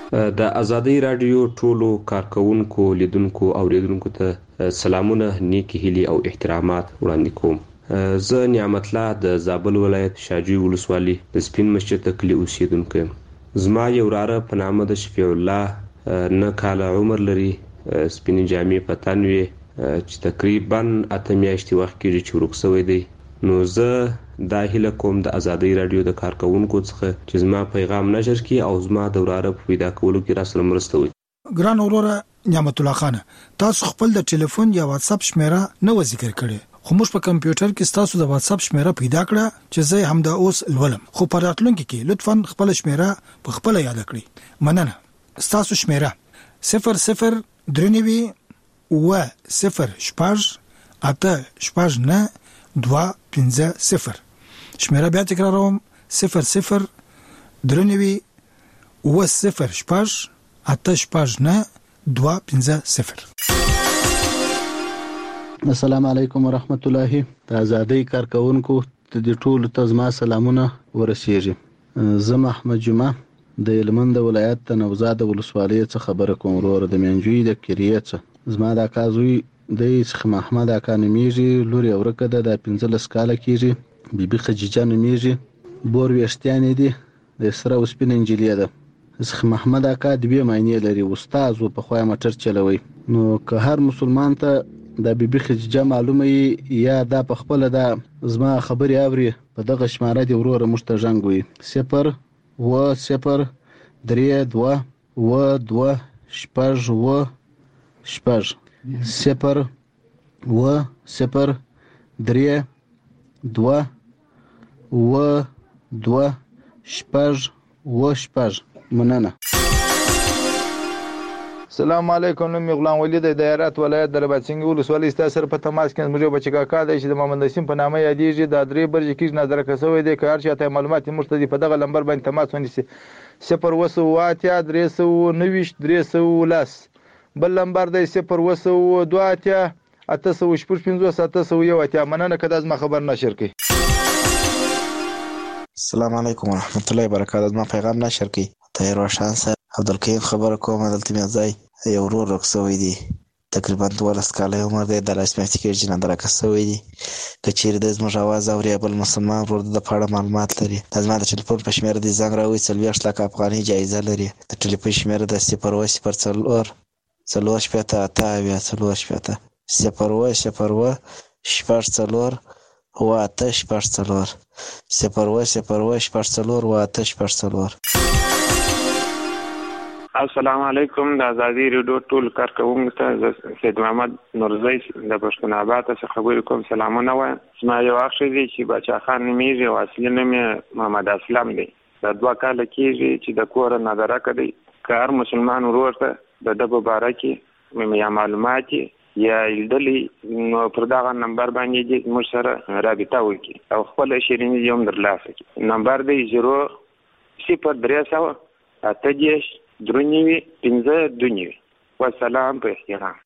د ازادي رادیو ټولو کارکونکو لیدونکو او اوریدونکو ته سلامونه، نیکی هیلي او احترامات وړاندې کوم. زه نعمت الله د زابل ولایت شاجوی ولسوالي د سپین مسجد کلی اوسیدونکو یم. زما یو وراره په نامه د شفیع الله نه کاله عمر لري، سپینې جامې په تن وي، چې تقریبا اته میاشتې وخت کېږي چې ورک شوی دی. نو زه دا هیله کوم د ازادي رادیو د کارکونکو څخه چې زما پیغام نشر کړي او زما د وراره په پیدا کولو کې راسره مرسته وکړي. ګران وروره نعمت الله خان، تاسو خپل د ټلیفون یا واتس اپ شمیره نه و ذکر کړي، خو موږ په کمپیوټر کې تاسو د واتس اپ شمیره پیدا کړه چې زه هم د اوس لولم، خو په راتلونکي کې لطفا خپل شمیره په خپل یاد کړئ. مننه. تاسو شمیره صفر صفر درنوي و صفر شپږ اته شپږ نه دوه پنځه صفر. شمیره بیا تکراروم، صفر صفر درنوي و صفر شپږ اته شپږ نه دوه پنځه صفر. السلام علیکم ورحمت الله. د ازادي کارکونکو د ټولو ته زما سلامونه ورسیږي. زه محمد جمعه د هلمند ولایت د نوزاد ولسوالۍ څخه خبره کوم. ورور د منجوی د کریه څخه زما د اکا زوی د څخه محمد اکا نومیږي، لور یې ورکه ده، د پنځلس کاله کېږي، بیبي خدیجه نومیږي، بور ویښتانې دي، د سره او سپین نجلۍ ده. څخه محمد اکا دوې معنی لري، استاد و په خوا موټر چلوي. نو که هر مسلمان ته د بیبي خدیجه معلومه یا دا په خپل دا زما خبري اوري، په دغه شماره دی وروره موږ ته ژوند وي صفر و صفر درې دوه و دوه شپږ و شپږ صفر و صفر درې دوه و دوه شپږ و شپږ. مننه. السلام علیکم. نوم غلام ولی د هرات ولایت د رباطسنګ ولسوالۍ ستاسو سره په تماس کې زموږ بچی کاکا دی چې د محمد نسیم په نامه یادېږي. د درې برج کې نظر کسوي دی که هر چاته معلومات مرتدي په دغه نمبر باندې تماس ونیسي صفر و سو اتیا درې سو نوي درې سو لس. بل نمبر دی صفر و سو دوه اتیا اته سو شپږ پنځوس اته سو یو اتیا. مننه که دا زما خبر نشر کړي. السلام علیکم ورحمت الله وبرکاته. زما پیغام نشر کړي. طاهر روشن صاحب عبدالکریم خبره کوم. دلته مې ځای یو ورور ورک شوی دی، تقریبا دولس کاله عمر دی، د لاس میاشتې کېږي چې نادرکه شوی دی. که چیرې د زموږ اواز اوري بل مسلمان ورور د په اړه معلومات لري، دا زما د ټلیفون په شمېره دې زنګ راوړي. څلوېښت لکه افغانۍ جایزه لري. د ټلیفون شمېره د صفر اووه صفر څلور څلور شپېته اته اویا څلور شپېته صفر اووه صفر اووه شپږ څلور اووه اته شپږ څلور صفر اووه صفر اووه شپږ څلور اووه اته شپږ څلور. السلام علیکم. د ازادي رادیو ټول کارکونکو ته سید محمد نورزی د پښتون آباد څخه خبرې کوم. سلامونه وایم. زما یو اخ دی چې بچا خان نومیږي او اصلي نوم یې محمد اسلم دی. د دوه کاله کېږي چې د کوره نادرکه دی. که هر مسلمان ورور ته د ده په باره کې یا معلومات یا لیدلي نو پر دغه نمبر باندې دې موږ سره رابطه وکړي او خپل شیریني دې هم درلاسه کړي. نمبر دی زیرو صفر درې سوه اته دېرش درنوي پنځه دوه نوي. والسلام په احترام.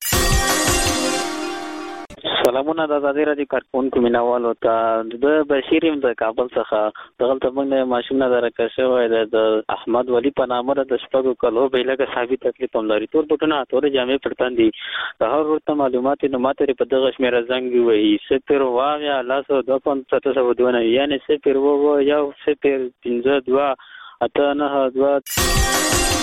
سلامونه د ازادي رادیو کارکونکو مینوالو ته. د بشیر یم د کابل څخه. دغلته موږ ماشوم نه درکه شوی د احمد ولی په نامه د شپږو کلو بیلګه ثابت تکلیف هم لري. تور بوټونه تورې جامې پړتان دي. که هر ورته معلومات نو ماته په دغه شمېره زنګ ووهي صفر واغیا لاسو دوه پنځه اته سوه دوه نوي یعنې صفر اووه یو صفر پنځه دوه اته نهه دوه.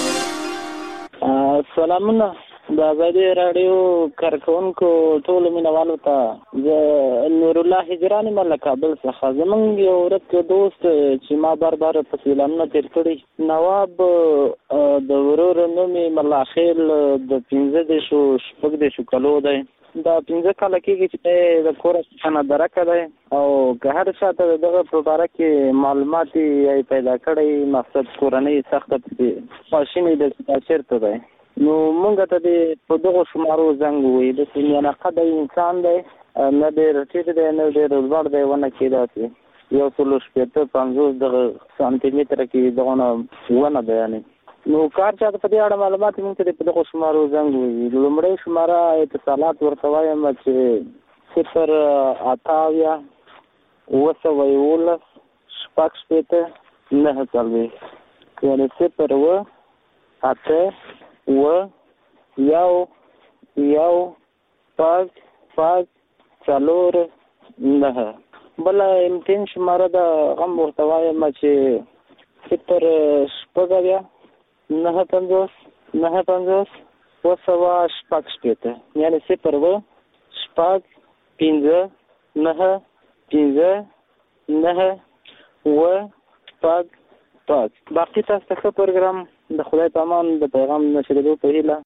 سلامونه د ازادي رادیو کارکونکو ټولو مینوالو ته. زه نور الله هجراني یم له کابل څخه. زمونږ یو ورک دوست چې ما بار بار په سیلانونه تېر کړي، نواب د ورور نوم یې ملا خیل د پنځه دېرشو شپږ دېرشو کلو دی. دا پنځه کاله کېږي چې دی د کوره څخه نادرکه دی او که هر چا ته د دغه په باره کې معلومات یې پیدا کړی، مقصد کورنۍ سخته پسې خواشینې ده چې دا چېرته دی، نو مونږ ته دې په دغو شمارو زنګ ووایي. داسې میانقده انسان دی، نه ډېر ټیټ دی نه ډېر لوړ دی، ونه کې داسې یو سلو شپېته پنځوس دغه سانتي متره کې دغونه ونه دی. یعنې نو کار چاته په دې اړه معلومات مونږ ته په دغو شمارو زنګ ووایي. لومړی شماره اتصالات ورته وایم چې صفر اته اویا اوه سوه یولس شپږ شپېته نهه څلوېښت، یعنې صفر اوه اته و یو یو پاک پاک څلور نه. بل امتحان شماره د غم ورته وایم چې صفر شپږ اویا نه پنځوس نه پنځوس اوه سوه شپږ شپېته یعنې صفر اوه شپږ پنځه نه پنځه نه اوه شپږ پاک. باقي تاسو ته ښه پروګرام د خدای په امان د پیغام نشریدو په هیله.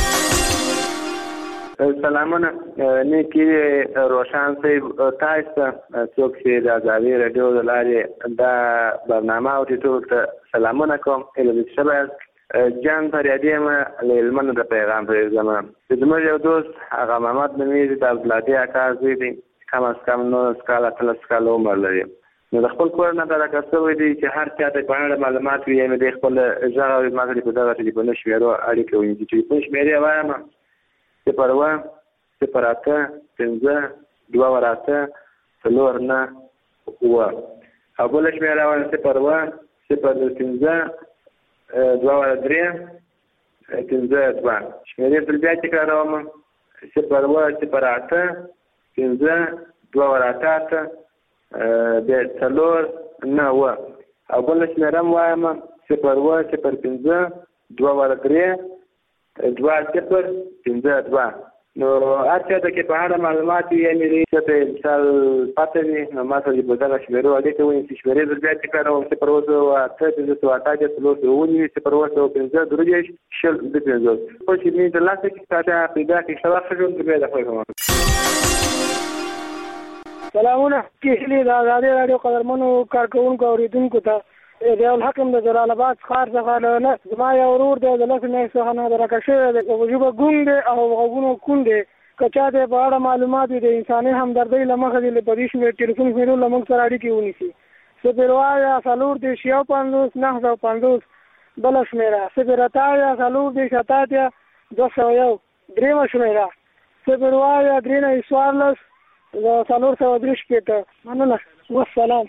سلامونه نیکی روشن صاحب تاسو ته څوک چې د ازادي رادیو د لارې دا برنامه اوري ټول ته سلامونه کوم. اله شباب جان فریادی ما لمن د پیغام پرېږدم. زموږ یو دوست هغه محمد نومیږي د عبدالهادي اکا زوی دی، کم از کم نولس کاله اتلس کاله عمر لري. نو د خپل کور نه دا کار شوی دی چې هر چا ته په اړه معلومات وي یعنې د خپل غږ او ما په دغه ټلیفون شمیرو اړیکه ونیسي. ټلیفون شمیرې وایم صفر اوه صفر اته پنځه دوه ور اته څلور نه اوه او بله شمېره وایم صفر اوه صفر پنځه دوه ور درې پنځه دوه. شمېرې بل بیا تکراروم صفر اوه صفر اته پنځه دوه ور اته اته بیا څلور نه اوه او بله شمېره هم وایم صفر اوه صفر پنځه دوه ور درې دوه صفر پنځه دوه. نو هر چا ته کې په اړه معلومات وي یعنې څه ته مثال پته وي نو ما ته په دغه شمېرو اړیکه ونیسي. شمېرې زه بیا تکراروم صفر اوه سوه اته پنځه سوه اته اتیا څلور سوه ونیوي صفر اوه سوه پنځه درې دېرش شل دوه پنځوس. خپل چې مې ترلاسه کړي تا ته پیدا کړي ښه وخت ښه ژوند بیا د خدای په امان. سلامونه کیسلی د ازادي رادیو قدرمنو کارکوونکو اورېدونکو ته ضیاءالحق یم د جلال آباد ښار څخه. نه زما یو ورور دی د لسو میاشتو څخه نادرکه شوی دی، په ژبه ګونګ دی او غوږونه کوڼ دی. که چا ته په اړه معلومات وي د انساني همدردۍ له مخې دې په دې شمېر ټلیفون شمېرو له موږ سره اړیکې ونیسي. صفر اوه اویا څلور دېرش یو پنځوس نهه سوه پنځوس. بله شمېره صفر اته اویا څلور دېرش اته اتیا دوه سوه یو. درېیمه شمېره صفر اوه اویا درې نوي څوارلس څلور سوه درې شپېته. مننه، والسلام.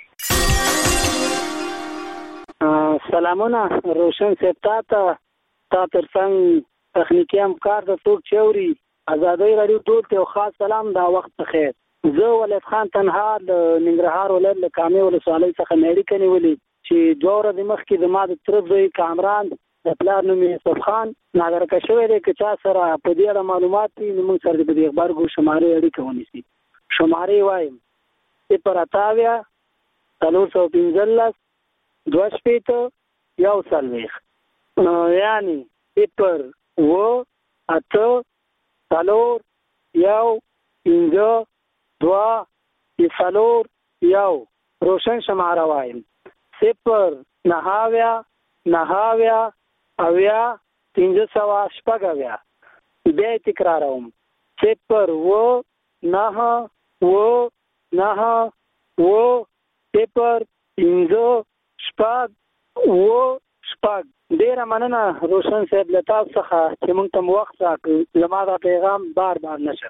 سلامونه روشن صاحب تا ته تا تر څنګ تخنیکي همکار ته څوک چې اوري ازادۍ راډیو ټول ته یو خاص سلام دا وخت په خیر. زه ولید خان تنها د ننګرهار ولایت له کامې ولسوالۍ څخه مې اړیکه نیولې چې دوه ورځې مخکې زما د تره زوی کامران د پلار نوم یې یوسف خان نادرکه شوی دی. که چا سره په دې اړه معلومات وي نو موږ سره د په دې غبرګو شمارې اړیکه ونیسي. شمارې وایم صفر اته اویا څلور سوه پنځلس دوه شپېته یو څلوېښت. یعنې صفر اوه اته څلور یو پنځه دوه څلور یو. روشن شماره وایم صفر نهه اویا نهه اویا اویا پنځه سوه شپږ اویا. بیا یې تکراروم صفر اوه نهه اوه نهه اوه صفر پنځه شپږ اوه شپږ. ډېره مننه روشن صاحب له تاسو څخه چې موږ ته وخت راکړ. زما دا پیغام بار بار نشم.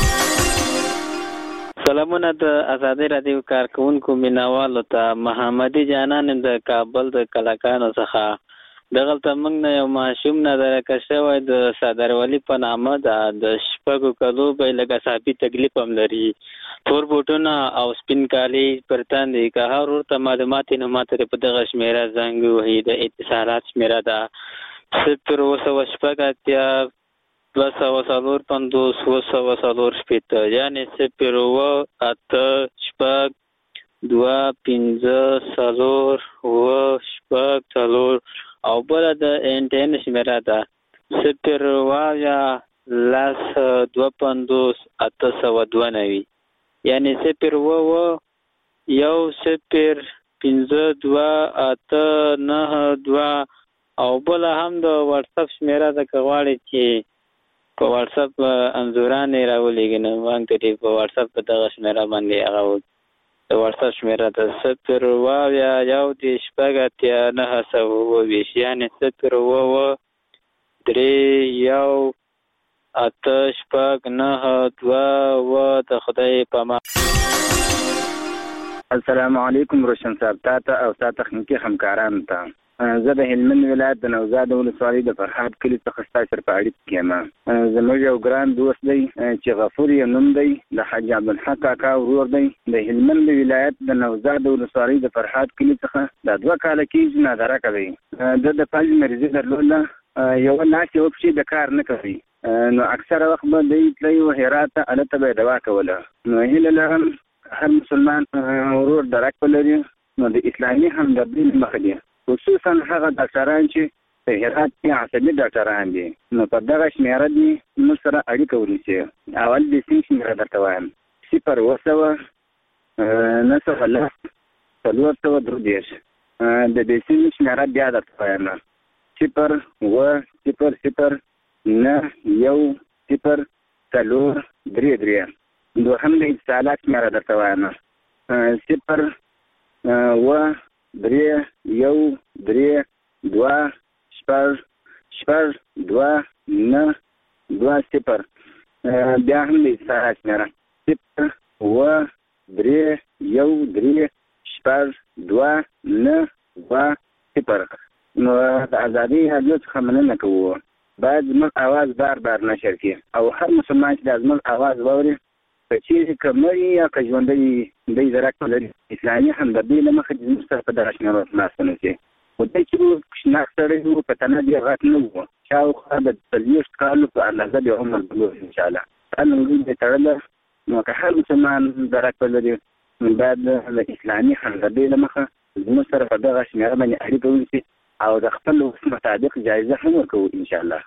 سلامونه د ازادي رادیو کارکوونکو مینوالو ته. محمدي جانان د کابل د کلاکانو څخه. دغلته موږ نه یو ماشوم نادرکه شوی د صدرولي په نامه ده. د شپږو کلو به یې لږ اعصابي تکلیف هم لري. تور بوټونه او سپین کالي پر تن دي. که هر ورته معلومات یې نو ما ته په دغه شمېره زنګ ووهي. د اتصالات شمېره ده صفر اوه سوه شپږ اتیا دوه سوه څلور پنځوس اوه سوه څلور شپېته. یعنې صفر اوه اته شپږ دوه پنځه څلور اوه شپږ څلور. او بله د انټین شمېره ده صفر اوه اویا لس دوه پنځوس اته سوه دوه نوي. یعنې صفر اوه اوه یو صفر پنځه دوه اته نهه دوه. او بله هم د واټساپ شمېره ده. که غواړئ چې په واټساپ انځوران یې راولېږي نو موږ ته په واټساپ په دغه شمېره باندې هغه د واټساپ شمېره ده صفر اوه اویا یو دېرش شپږ اتیا نهه سوه اووه ویشت. یعنې صفر اوه اوه درې یو اته شپږ نهه دوه اوه. د خدای په امان. السلام علیکم روشن صاحب تا ته او تا تخنیکي همکارانو ته. زه د هلمند ولایت د نوزاد ولسوالۍ د فرهاد کلي څخه ستاسو سره په اړیکه کې یم. زموږ یو ګران دوست دی چې غفور یې نوم دی، د حاج عبدالحق کاکا ورور دی، د هلمند ولایت د نوزاد ولسوالۍ د فرهاد کلي څخه د دوه کاله کېږي نادره کوي. د د فلج مریضي درلوده، یو لاس یو پښې د کار نه کوي، نو اکثره وخت به دی تللی و هرات ته، هلته به یې دوا کوله. نو هیله لرم هر مسلمان ورور درک ولري، نو د اسلامي همدردۍ له مخې دي، خصوصا هغه ډاکټران چې په هرات کې عصبي ډاکټران دي، نو په دغه شمېره دي موږ سره اړیکه ونیسي. اول د سیم شمېره درته وایم: صفر اوه سوه نهه سوه لس څلور سوه درې دېرش. د دې سیم شمېره بیا درته وایم: صفر اوه صفر صفر نه یو صفر څلور درې درې. دوهم د اتصالات شمېره درته وایم: صفر اوه درې یو درې دوه شپږ شپږ دوه نه دوه صفر. بیا هم د اتصالات شمېره: صفر اوه درې یو درې شپږ دوه نه دوه صفر. نو د ازادۍ راډیو څخه مننه کوو، باید زموږ اواز بار بار نشر کړي او هر مسلمان چې د زموږ اواز واوري، که چیرې که مړي یا که ژوندی دی درک ولري، اسلامي همدردۍ له مخې زموږ سره په دغه شمېرو تماس ونیسي. خو دی چې شناک سړی و، په تنه ډېر غټ نه و، شاوخوا د څلوېښت کالو په اندازه د عمر بلوغ انشاءالله. دا لنګۍ دی تړله، نو که هر مسلمان درک ولري، نو باید د اسلامي همدردۍ له مخه زموږ سره په دغه شمېره باندې اړیکه ونیسي او د خپل وس مطابق جایزه هم ورکوو انشاءالله.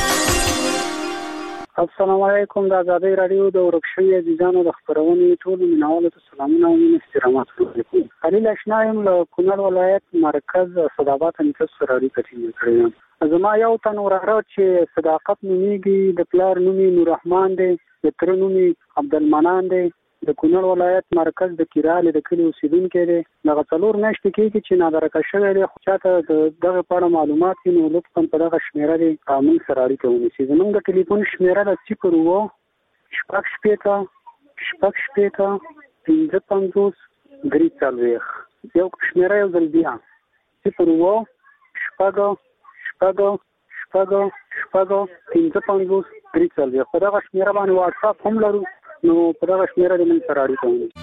السلام علیکم. د ازادۍ راډیو د ورک شوي عزیزانو د خپرونې ټولو مینوالو ته سلامونه او مینې احترامات وکړم. خلیل اشنا یم له کونړ ولایت مرکز صدابات نیکه سره اړیکه ټینګه کړې یم. زما یو تن وراره چې صداقت نومیږي، د پلار نوم یې نوررحمان دی، د تره نوم یې عبدالمنان دی، د کونړ ولایت مرکز د کیرالې د کلي اوسېدونکی دی. دغه څلور میاشتې کېږي چې نادرکه شوی دی، خو چاته د دغه په اړه معلومات وي نو لطفا په دغه شمېره دی موږ سره اړیکه ونیسي. زموږ د ټلیفون شمېره ده صفر اوه شپږ شپېته شپږ شپېته پنځه پنځوس درې څلوېښت. یو شمېره یو ځل بیا: صفر اوه شپږ شپږ شپږ شپږ پنځه پنځوس درې څلوېښت. په دغه شمېره باندې واټساپ هم لرو، نو په دغه شمېره د موږ سره اړیکه ونیسي.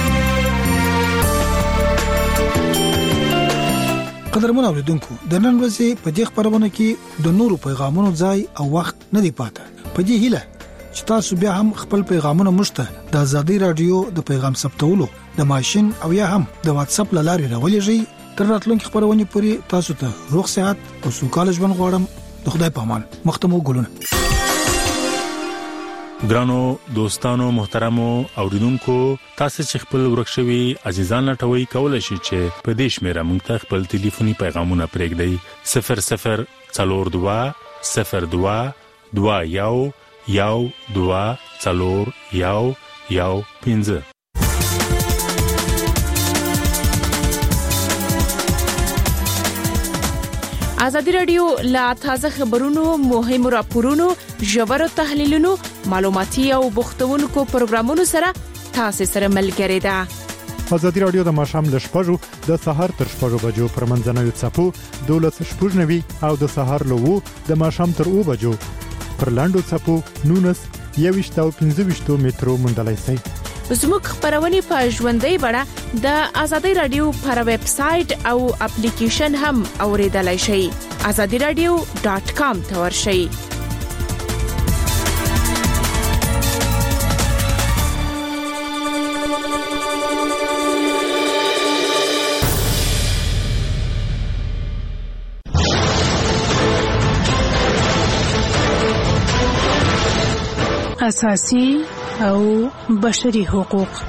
قدرمن اوریدونکو، د نن ورځې په دې خبرونه کې د نورو پیغامونو ځای او وخت نه دی پاته. په دې هیله چې تاسو بیا هم خپل پیغامونه مشته د ازادۍ راډیو د پیغام ثبتولو د ماشين او یا هم د واتس اپ لارې راولېږئ. تر راتلونکي خبرونه پورې تاسو ته روغ صحت او سوکاله ژوند غواړم. د خدای په امان. مختمو ګلونه. ګرانو دوستانو محترمو اوریدونکو، تاسو چې خپل ورکشوي عزیزان لټوي، کولای شئ چې په دې شمیره موږ ته خپل ټلیفوني پیغامونه پرېږدئ: صفر صفر څلور دوه صفر دوه دوه یو یو دوه څلور یو یو پنځه. ازادي راډیو لا تازه خبرونو، مهمو راپورونو، ژورو تحلیلونو، معلوماتي او بوختونکو پروګرامونو سره تاسو سره ملګری ده. ازادي راډیو د ماښام ل شپږو د سهار تر شپږو بجو پر منځنوي څپو دولس شپږ نوي او د سهار له وو د ماښام تر اوو بجو پر لاندو څپو نونس یويشت او پنځه ویشت مترو مونډلای شي. زموږ خبرونه په ژوندۍ بڼه د ازادي راډیو پر ویب سټ او اپلیکیشن هم اوریدلای شئ. azadi radio dot com ته ورشئ. اساسي او بشري حقوق.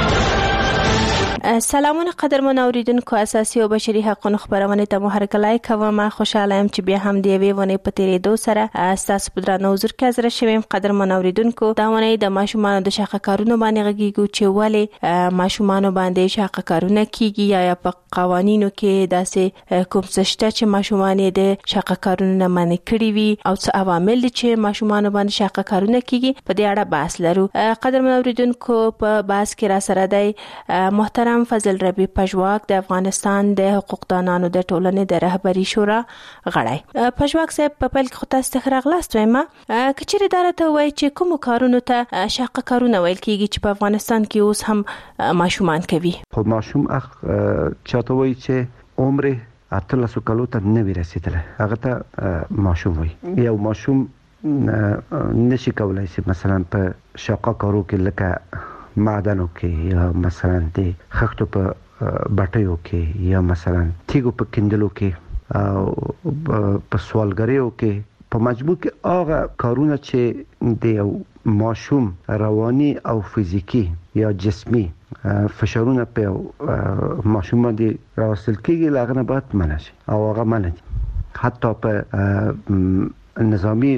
سلامونه قدرمن اوریدونکو، اساسي او بشري حقوقو خبرونه ته مو هرکلای کوم. خوشاله یم چې بیا هم دی وی ونه پتیری دو سره اساس په درنو حضور کې حاضر شوم. قدرمن اوریدونکو، دا ونه د ماشومان د شاقه کارونو باندې غږیږي چې ولی ماشومان باندې شاقه کارونه کیږي یا په قوانینو کې داسې کوم څه شته چې ماشومان د شاقه کارونو منع کړی وي او څه عوامل چې ماشومان باندې شاقه کارونه کیږي، په دې اړه بحث لرو. قدرمن اوریدونکو، په بحث کې را سره دی محترم محترم فضل ربی پژواک د افغانستان د حقوقدانانو د ټولنې د رهبری شورا غړی. پژواک صاحب په پیل کې خو تاسو ته راغلاست وایم کچېرې دا راته وایي چې کوم کارونو ته شاقه کارونه ویل کېږي چې په افغانستان کې اوس هم ماشومان کوي. خو ماشوم اخ چاته وایي چې عمر اتلسو کالو ته نه وی رسیدلی هغه ته ماشوم وایي. یو ماشوم نشي کولای شي مثلا په شاقه کارو کې لکه معدنو کې یا مثلا د خښتو په بټیو کې یا مثلا تیګو په کندلو کې او په سوالګریو کې په مجموع کې هغه کارونه چې د یو ماشوم رواني او فزیکی یا جسمی فشارونه په ماشوم باندې راوستل کېږي لاغه نه باید منع شي او هغه منع دي. حتی په نظامی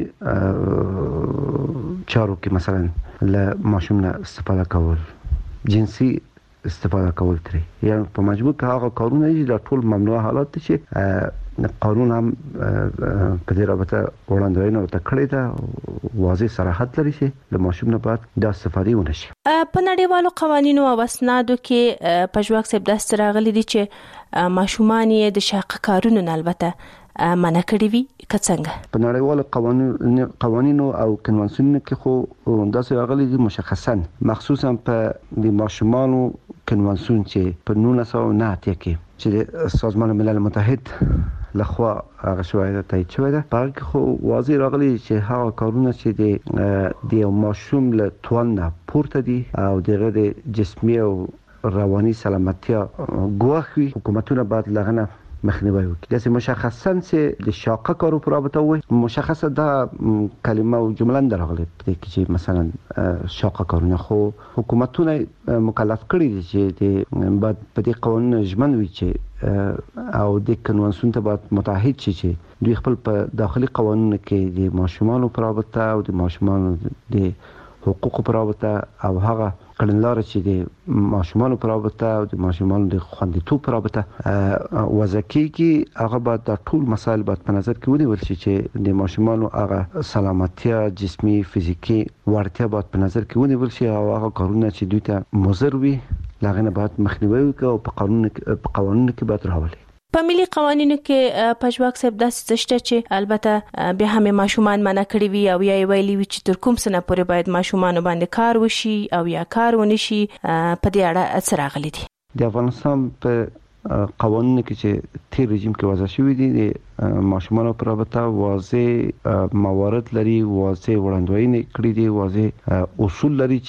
چارو کې مثلا له ماشوم نه استفاده کول جنسي استفاده کول ترې یا په مجموع کې هغه کارونه دي د ټول ممنوع حالات چې قانون هم په دې رابطه وړاندوینه ورته کړې ده واضح صراحت لري چې د ماشوم نه باید د استفادې ونه شي. په نړیوالو قوانینو او اسنادو کې پژواک صاحب داسې راغلي دي چې ماشومان یې د شاقه کارونو نه البته منع کړی وي که څنګه. په نړیوالو قوانینو قوانینو او کنوانسیونونو کې خو داسې راغلي دي مشخصا مخصوصا په د ماشومانو کنوانسیون چې په نولس سوه نه اتیا کې چې د سازمان ملل متحد لخوا هغه شوی ده تایید شوی ده په هغه کې خو واضح راغلي چې هغه کارونه چې د یو ماشوم له توان نه پورته دي او دغه د جسمي او رواني سلامتیا ګواښ وي حکومتونه باید له هغه نه مخنیوی وکړي. داسې مشخصا چې د شاقه کارو پر رابطه وي مشخصه دا کلمه او جمله نه راغلي پرې کې چې مثلا شاقه کارونه خو حکومتونه مکلف کړي دي چې د بعد په دې قانون ژمن وي چې او د کنوانسیون ته باید متحد شي چې دوی خپل په داخلي قوانینو کې د ماشومانو پر رابطه او د ماشومانو د حقوقو پر رابطه او هغه کړنلاره چې د ماشومانو پر رابطه او د ماشومانو د خوندیتوب پر رابطه وضع کیږي هغه باید د ټول مسایل باید په نظر کې ونیول شي چې د ماشومانو هغه سلامتیا جسمي فزیکی وړتیا باید په نظر کې ونیول شي او هغه کارونه چې دوی ته مضر وي لاغه نه باید مخنیوي وکړي او په قانون په قوانینو کې باید راولي. په ملي قوانینو کې پژواک صاحب داسې څه شته چې البته بیا هم ماشومان منع کړی وي او یا ویلي وي چې تر کوم سنه پورې باید ماشومان باندې کار وشي او یا کار ونی شي په دې اړه څه راغلي دي. د افغانستان په قوانینو کې چې تیر رژیم کې وضع شوی دي د ماشومان پر رابطه واضح موارد لري واضح وړاندوینې کړې دي واضح اصول لري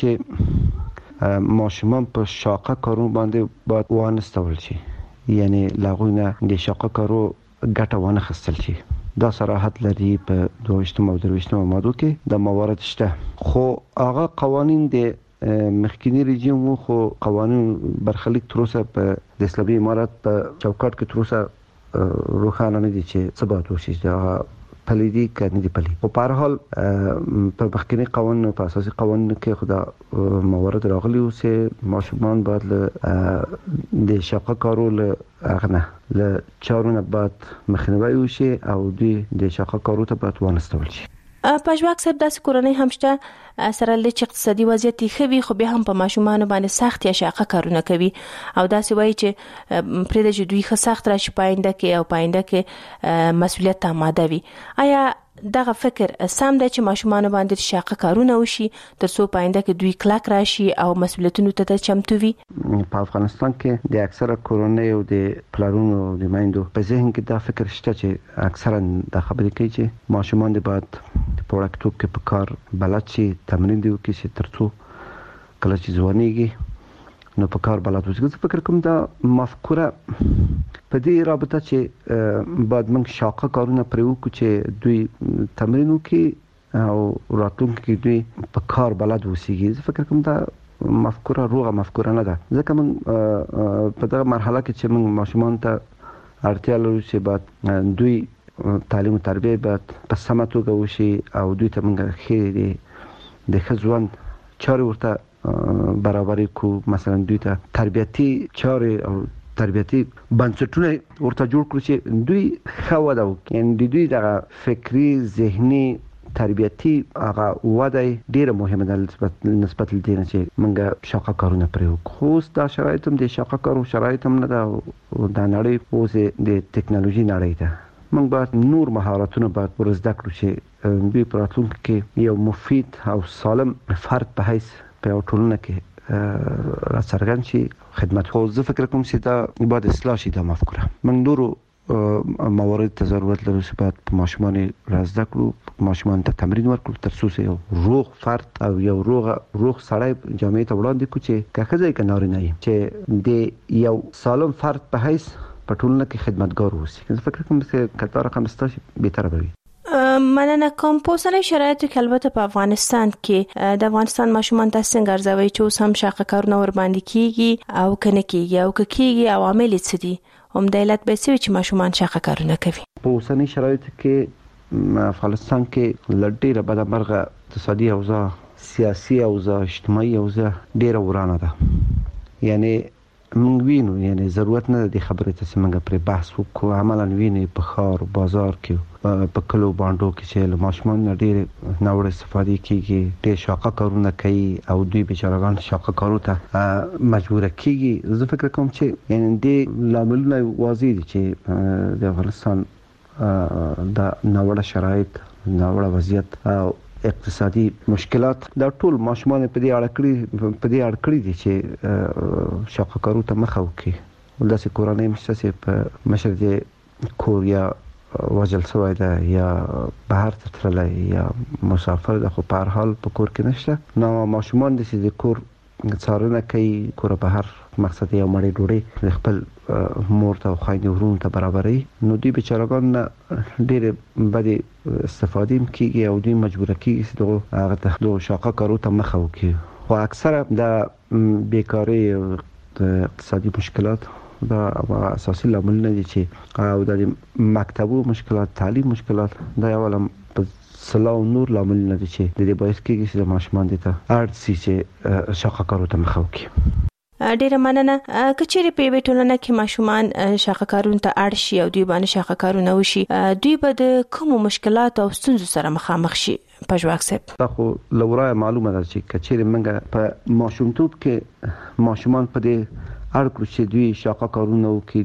چې ماشومان په شاقه کارونو باندې باید وانستول شي یعنی لاغونه د شاقه کارو ګټه ونه خستل شي. دا صراحت لري په دویشتم او درویشتم ماده کې د موارد شته خو هغه قوانین د مخکینی رژیم خو قوانین برخلیک تر اوسه په د اسلامي امارات په چوکاټ کې تر اوسه روښانه نه دي چې څه باید وشي دا پلیدي کنه دی پلی. په هر حال په مخکینی قوانینو په اساسي قوانینو کې خدا موارد راغلي او چې ماشومان باید له د شاقه کارو له اغنه له چارونه باید مخنیوي وشي او دوی د شاقه کارو ته باید وانستول شي. پژواک صاحب داسې کورنۍ هم شته سره له چې اقتصادي وضعیت ښه وي خو بیا هم په ماشومان باندې سخت یا شاقه کارونه کوي او داسې وایي چې پرې د دوی ښه سخت راشي پاینده کې او پاینده کې مسؤلیت آماده وي. آیا دغه فکر سم دی چې ماشومان باندې شاقه کارونه وشي تر څو پاینده کې دوی کلک راشي او مسؤلیتونو ته چمتو وي؟ په افغانستان کې د اکثره کورنۍ او د پلارونو د مایندو په ذهن کې دا فکر شته چې اکثرا د خبرې کوي چې ماشومان د بعد په وړکتوب کې په کار بلد شي تمرین دی وکړي چې تر څو کله چې ځوانيږي نو په کار بلد وي. زه فکر کوم دا مفکوره په دې رابطه چې بعد موږ شاقه کارونه پرې وکړو چې دوی تمرین وکړي او راتلونکي کې دوی په کار بلد وسیږي. زه فکر کوم دا مفکوره روغه مفکوره نه ده ځکه موږ په دغه مرحله کې چې موږ ماشومان ته اړتیا لرو چې بعد دوی تعلیم او تربیه باید په سمه توګه وشي او دوی ته موږ خیر دي د ښځوان چارې ورته برابرۍ کو مثلا دوی ته تربیتي چارې او تربیتي بنسټونه ورته جوړ کړو چې دوی ښه وده وکړي یعنې د دوی دغه فکري ذهني تربیتی هغه وده ډیره مهمه ده نسبت نسبت لدې چې موږ شاقه کارونه پرې خو دا شرایط هم د شاقه کارو شرایط هم نه ده او د نړۍ اوس د ټکنالوژي نړۍ ده. موږ باید نور مهارتونه باید ورزده کړو چې دوی په راتلونکي کې یو مفید او سالم فرد په حیث په ټولنه کې راڅرګند شي خدمت. خو زه فکر کوم چې دا باید اصلاح شي دا مفکوره. موږ نورو موارد ته ضرورت لرو چې باید په ماشومان رازده کړو، ماشومان ته تمرین ورکړو تر څو یو روغ فرد او یو روغ روغ سړی جامعه ته وړاندې کړو چې که ښځه که نارینه وي چې د یو سالم فرد په حیث په ټولنه کې خدمتګار اوسي. زه فکر کوم چې کله رقم ستاسو بهتره به وي. مننه کوم. په اوسنۍ شرایطو کې البته په افغانستان کې د افغانستان ماشومان تاسو څنګه ارزوي چې اوس هم شاقه کارونه ور باندې کیږي او کنه کیږي او کیږي عوامل څه دي؟ هم د علت به څه چې ماشومان شاقه کارونه کوي. په اوسنۍ شرایطو کې افغانستان کې لړډیره بدمرغه اقتصادي اوضاع، سیاسي اوضاع، اجتماعي اوضاع ډیره ورانه ده. یعنی موږ وینو یعنی ضرورت نه د خبرې ته څنګه پر بحث وکړو. عملاً ویني په خار بازار کې په کلو باندې کې چې ماشومان ډېر ناوړه استفاده کیږي، ډېر شاقه کارونه کوي او دوی بیچارهګان شاقه کارو ته مجبور کیږي. زه فکر کوم چې یعنی د لاملونه واضح دي چې د افغانستان د ناوړه شرایط، ناوړه وضعیت او اقتصادي مشکلات دا ټول ماشومان په دې اړه کړی په دې اړه کړی دي چې شاقه کارو ته مخه وکړي. ولداسې کورنۍ مشته په مشر د کوریا وجل سوی ده یا بهر ته تللی یا مسافر ده، خو په هر حال په کور کې نشته. نو ماشومان د د کور څارنه کوي، کور بهر مقصد یو مړی ډوډۍ خپل مور ته او خویندې ورونو ته برابروي. نو دوی بیچارهګان ډېرې بدې استفادې کیږي او دوی مجبوره کیږي چې دغه هغه ته د شاقه کارو ته مخه وکړي. خو اکثره د بیکارۍ او د اقتصادي مشکلات دا اساسي لاملونه دي چې او د مکتبو مشکلات، تعلیم مشکلات دا یو لم سلا او نور لاملونه دي چې د دې باعث کېږي چې ماشومان دي ته اړ سي چې شاقه کارو ته مخه وکړي. ډیره مننه. کچېرې په یوه ټولنه کې ماشومان شاقه کارونو ته اړ شي او دوی باندې شاقه کارونه وشي، دوی به د کومو مشکلاتو او ستونزو سره مخامخ شي؟ پژواک صاحب، دا خو لورای معلومه ده چې کچېرې موږ په ماشومتوب کې ماشومان په دې اړ کړو چې دوی شاقه کارونه وکړي،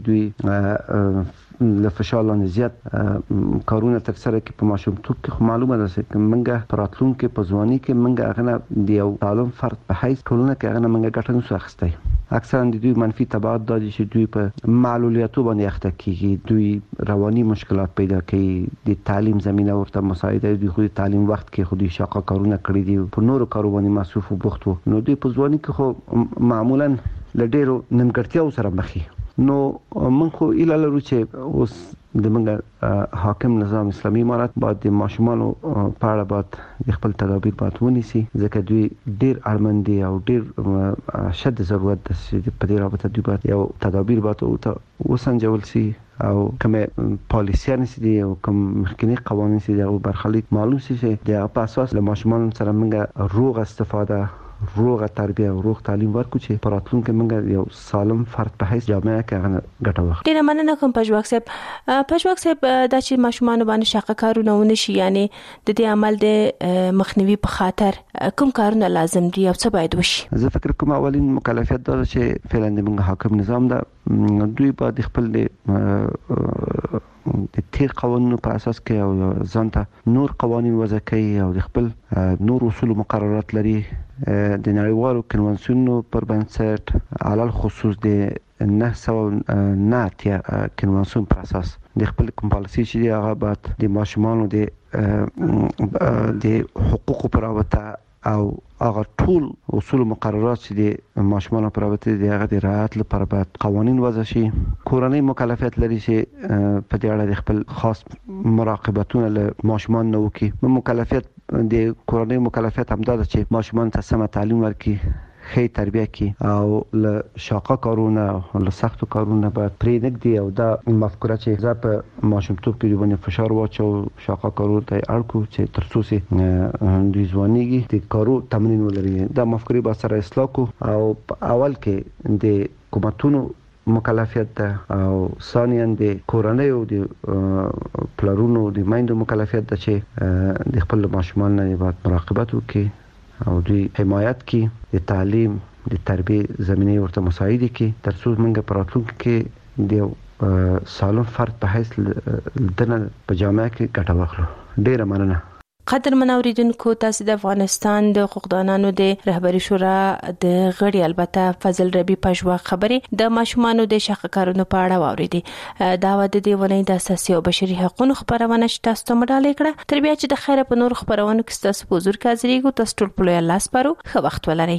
دوی له فشار لاندې زیات کارونه ترسره کړي په ماشومتوب کې. خو معلومه ده چې موږ په راتلونکي په ځواني کې موږ هغه د یو سالم فرد په حیث ټولنه کې هغه موږ ګټه نشو اخیستی. اکثرا د دوی منفي تبعات دا دي چې دوی په معلولیاتو باندې اخته کیږي، دوی رواني مشکلات پیدا کوي، د تعلیم زمينه ورته مساعده دوی خو د تعلیم وخت کې خو د شاقه کارونه کړی دي، په نورو کارو باندې مصروف او بوخت وو. نو دوی په ځواني کې خو معمولا لډیرو نیمګړتیاو سره مخ شي. نو من خو اله لرو چې اوس د منګه حاکم نظام اسلامي امارات باید د ماشومانو په اړه باید خپل تدابیر باید ونیسي، ځکه دوی ډیر اړمن دي او ډیر شد ضرورت ده چې په دې رابطه دوی باید یو تدابیر باید وسنجول سي او کومه پالیسیان سي دي او کوم مخکنی قوانین سي دي او برخلیک معلوم سي چې د په اساس له ماشومانو سره منګه روغ استفاده، روغه تربیه او روغ تعلیم ورکو چې په راتلونکي موږ یو سالم فرد په حیث جامعه کې هغه ګټه واخلو. ډیره مننه کوم پژواک صاحب. پژواک صاحب، دا چې ماشومان باندې شاقه کارونه ونشي، یعنی د دې عمل د مخنیوي په خاطر کوم کارونه لازم دي او څه باید وشي؟ زه فکر کوم اولین مکلفیت دا چې فعلا د موږ حاکم نظام دا دوی باید خپل د تیر قوانینو په اساس کې او ځانته نور قوانین وضع کوي او د خپل نور اصول مقررات لري د نړیوالو کنوانسیونونو پر بنسټ علل خصوص د نه سوه نه اتیا کنوانسیون پر اساس د خپل کوم پالیسي چې هغه باید د ماشومانو د د حقوقو پر رابطه او هغه ټول اصول مقررات چې د ماشومانو پر رابطه د هغه د رعایت لپاره باید قوانین وضع شي. کورنۍ مکلفیت لري چې په دې اړه د خپل خاص مراقبتونه له ماشومان نه وکړي. مکلفیت د کورنۍ مکلفیت هم دا ده چې ماشومان ته سمه تعلیم ورکړي، ښه تربیه کړي او له شاقه کارونه او له سختو کارونه باید پرې نږدي او دا مفکوره چې زه په ماشومتوب کې باندې فشار واچو شاقه کارو ته اړ کو چې تر څو سي دوی ځوانيږي د کارو تمرین ولري. دا مفکورې به سره اصلاح کو او په اول کې د حکومتونو مکلفیت ده او ثانیا د کورنۍ او د پلارونو د مایندو مکلفیت ده چې د خپل ماشومان نه باید مراقبت وکړي او دوی حمایت کړي د تعلیم د تربیه زمینه ورته مساعده کړي ترڅو موږ په راتلونکي کې د سالم فرد په حیث دنه په جامعه کې ګټه واخلو. ډیره مننه. قدرمن اوریدونکو، تاسو د افغانستان د حقوقدانانو د رهبری شورا د غړي البته فضل ربی پژوا خبرې د ماشومانو د شق کارونو په اړه واوریدي. دا و د دیونې د اساسي او بشري حقوقو خبرونه چې تاسو ته مډالې کړه. تر بیا چې د خیره په نور خبرونه کې تاسو په حضور کې حاضرېږو. تاسو ټول په لوی الله سپارو. ښه وخت ولرئ.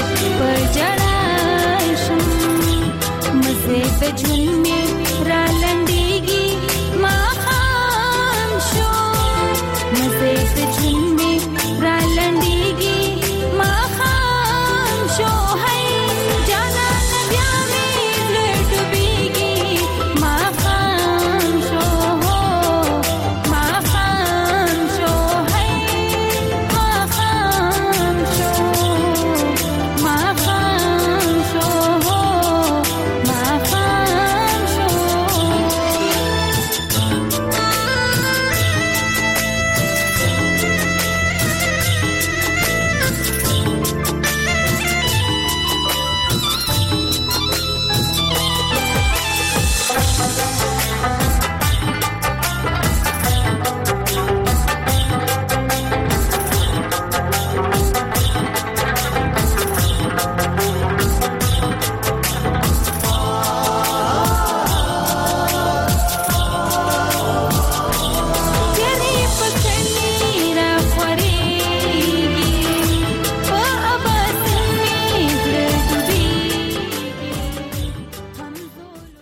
ژوند می را لنډ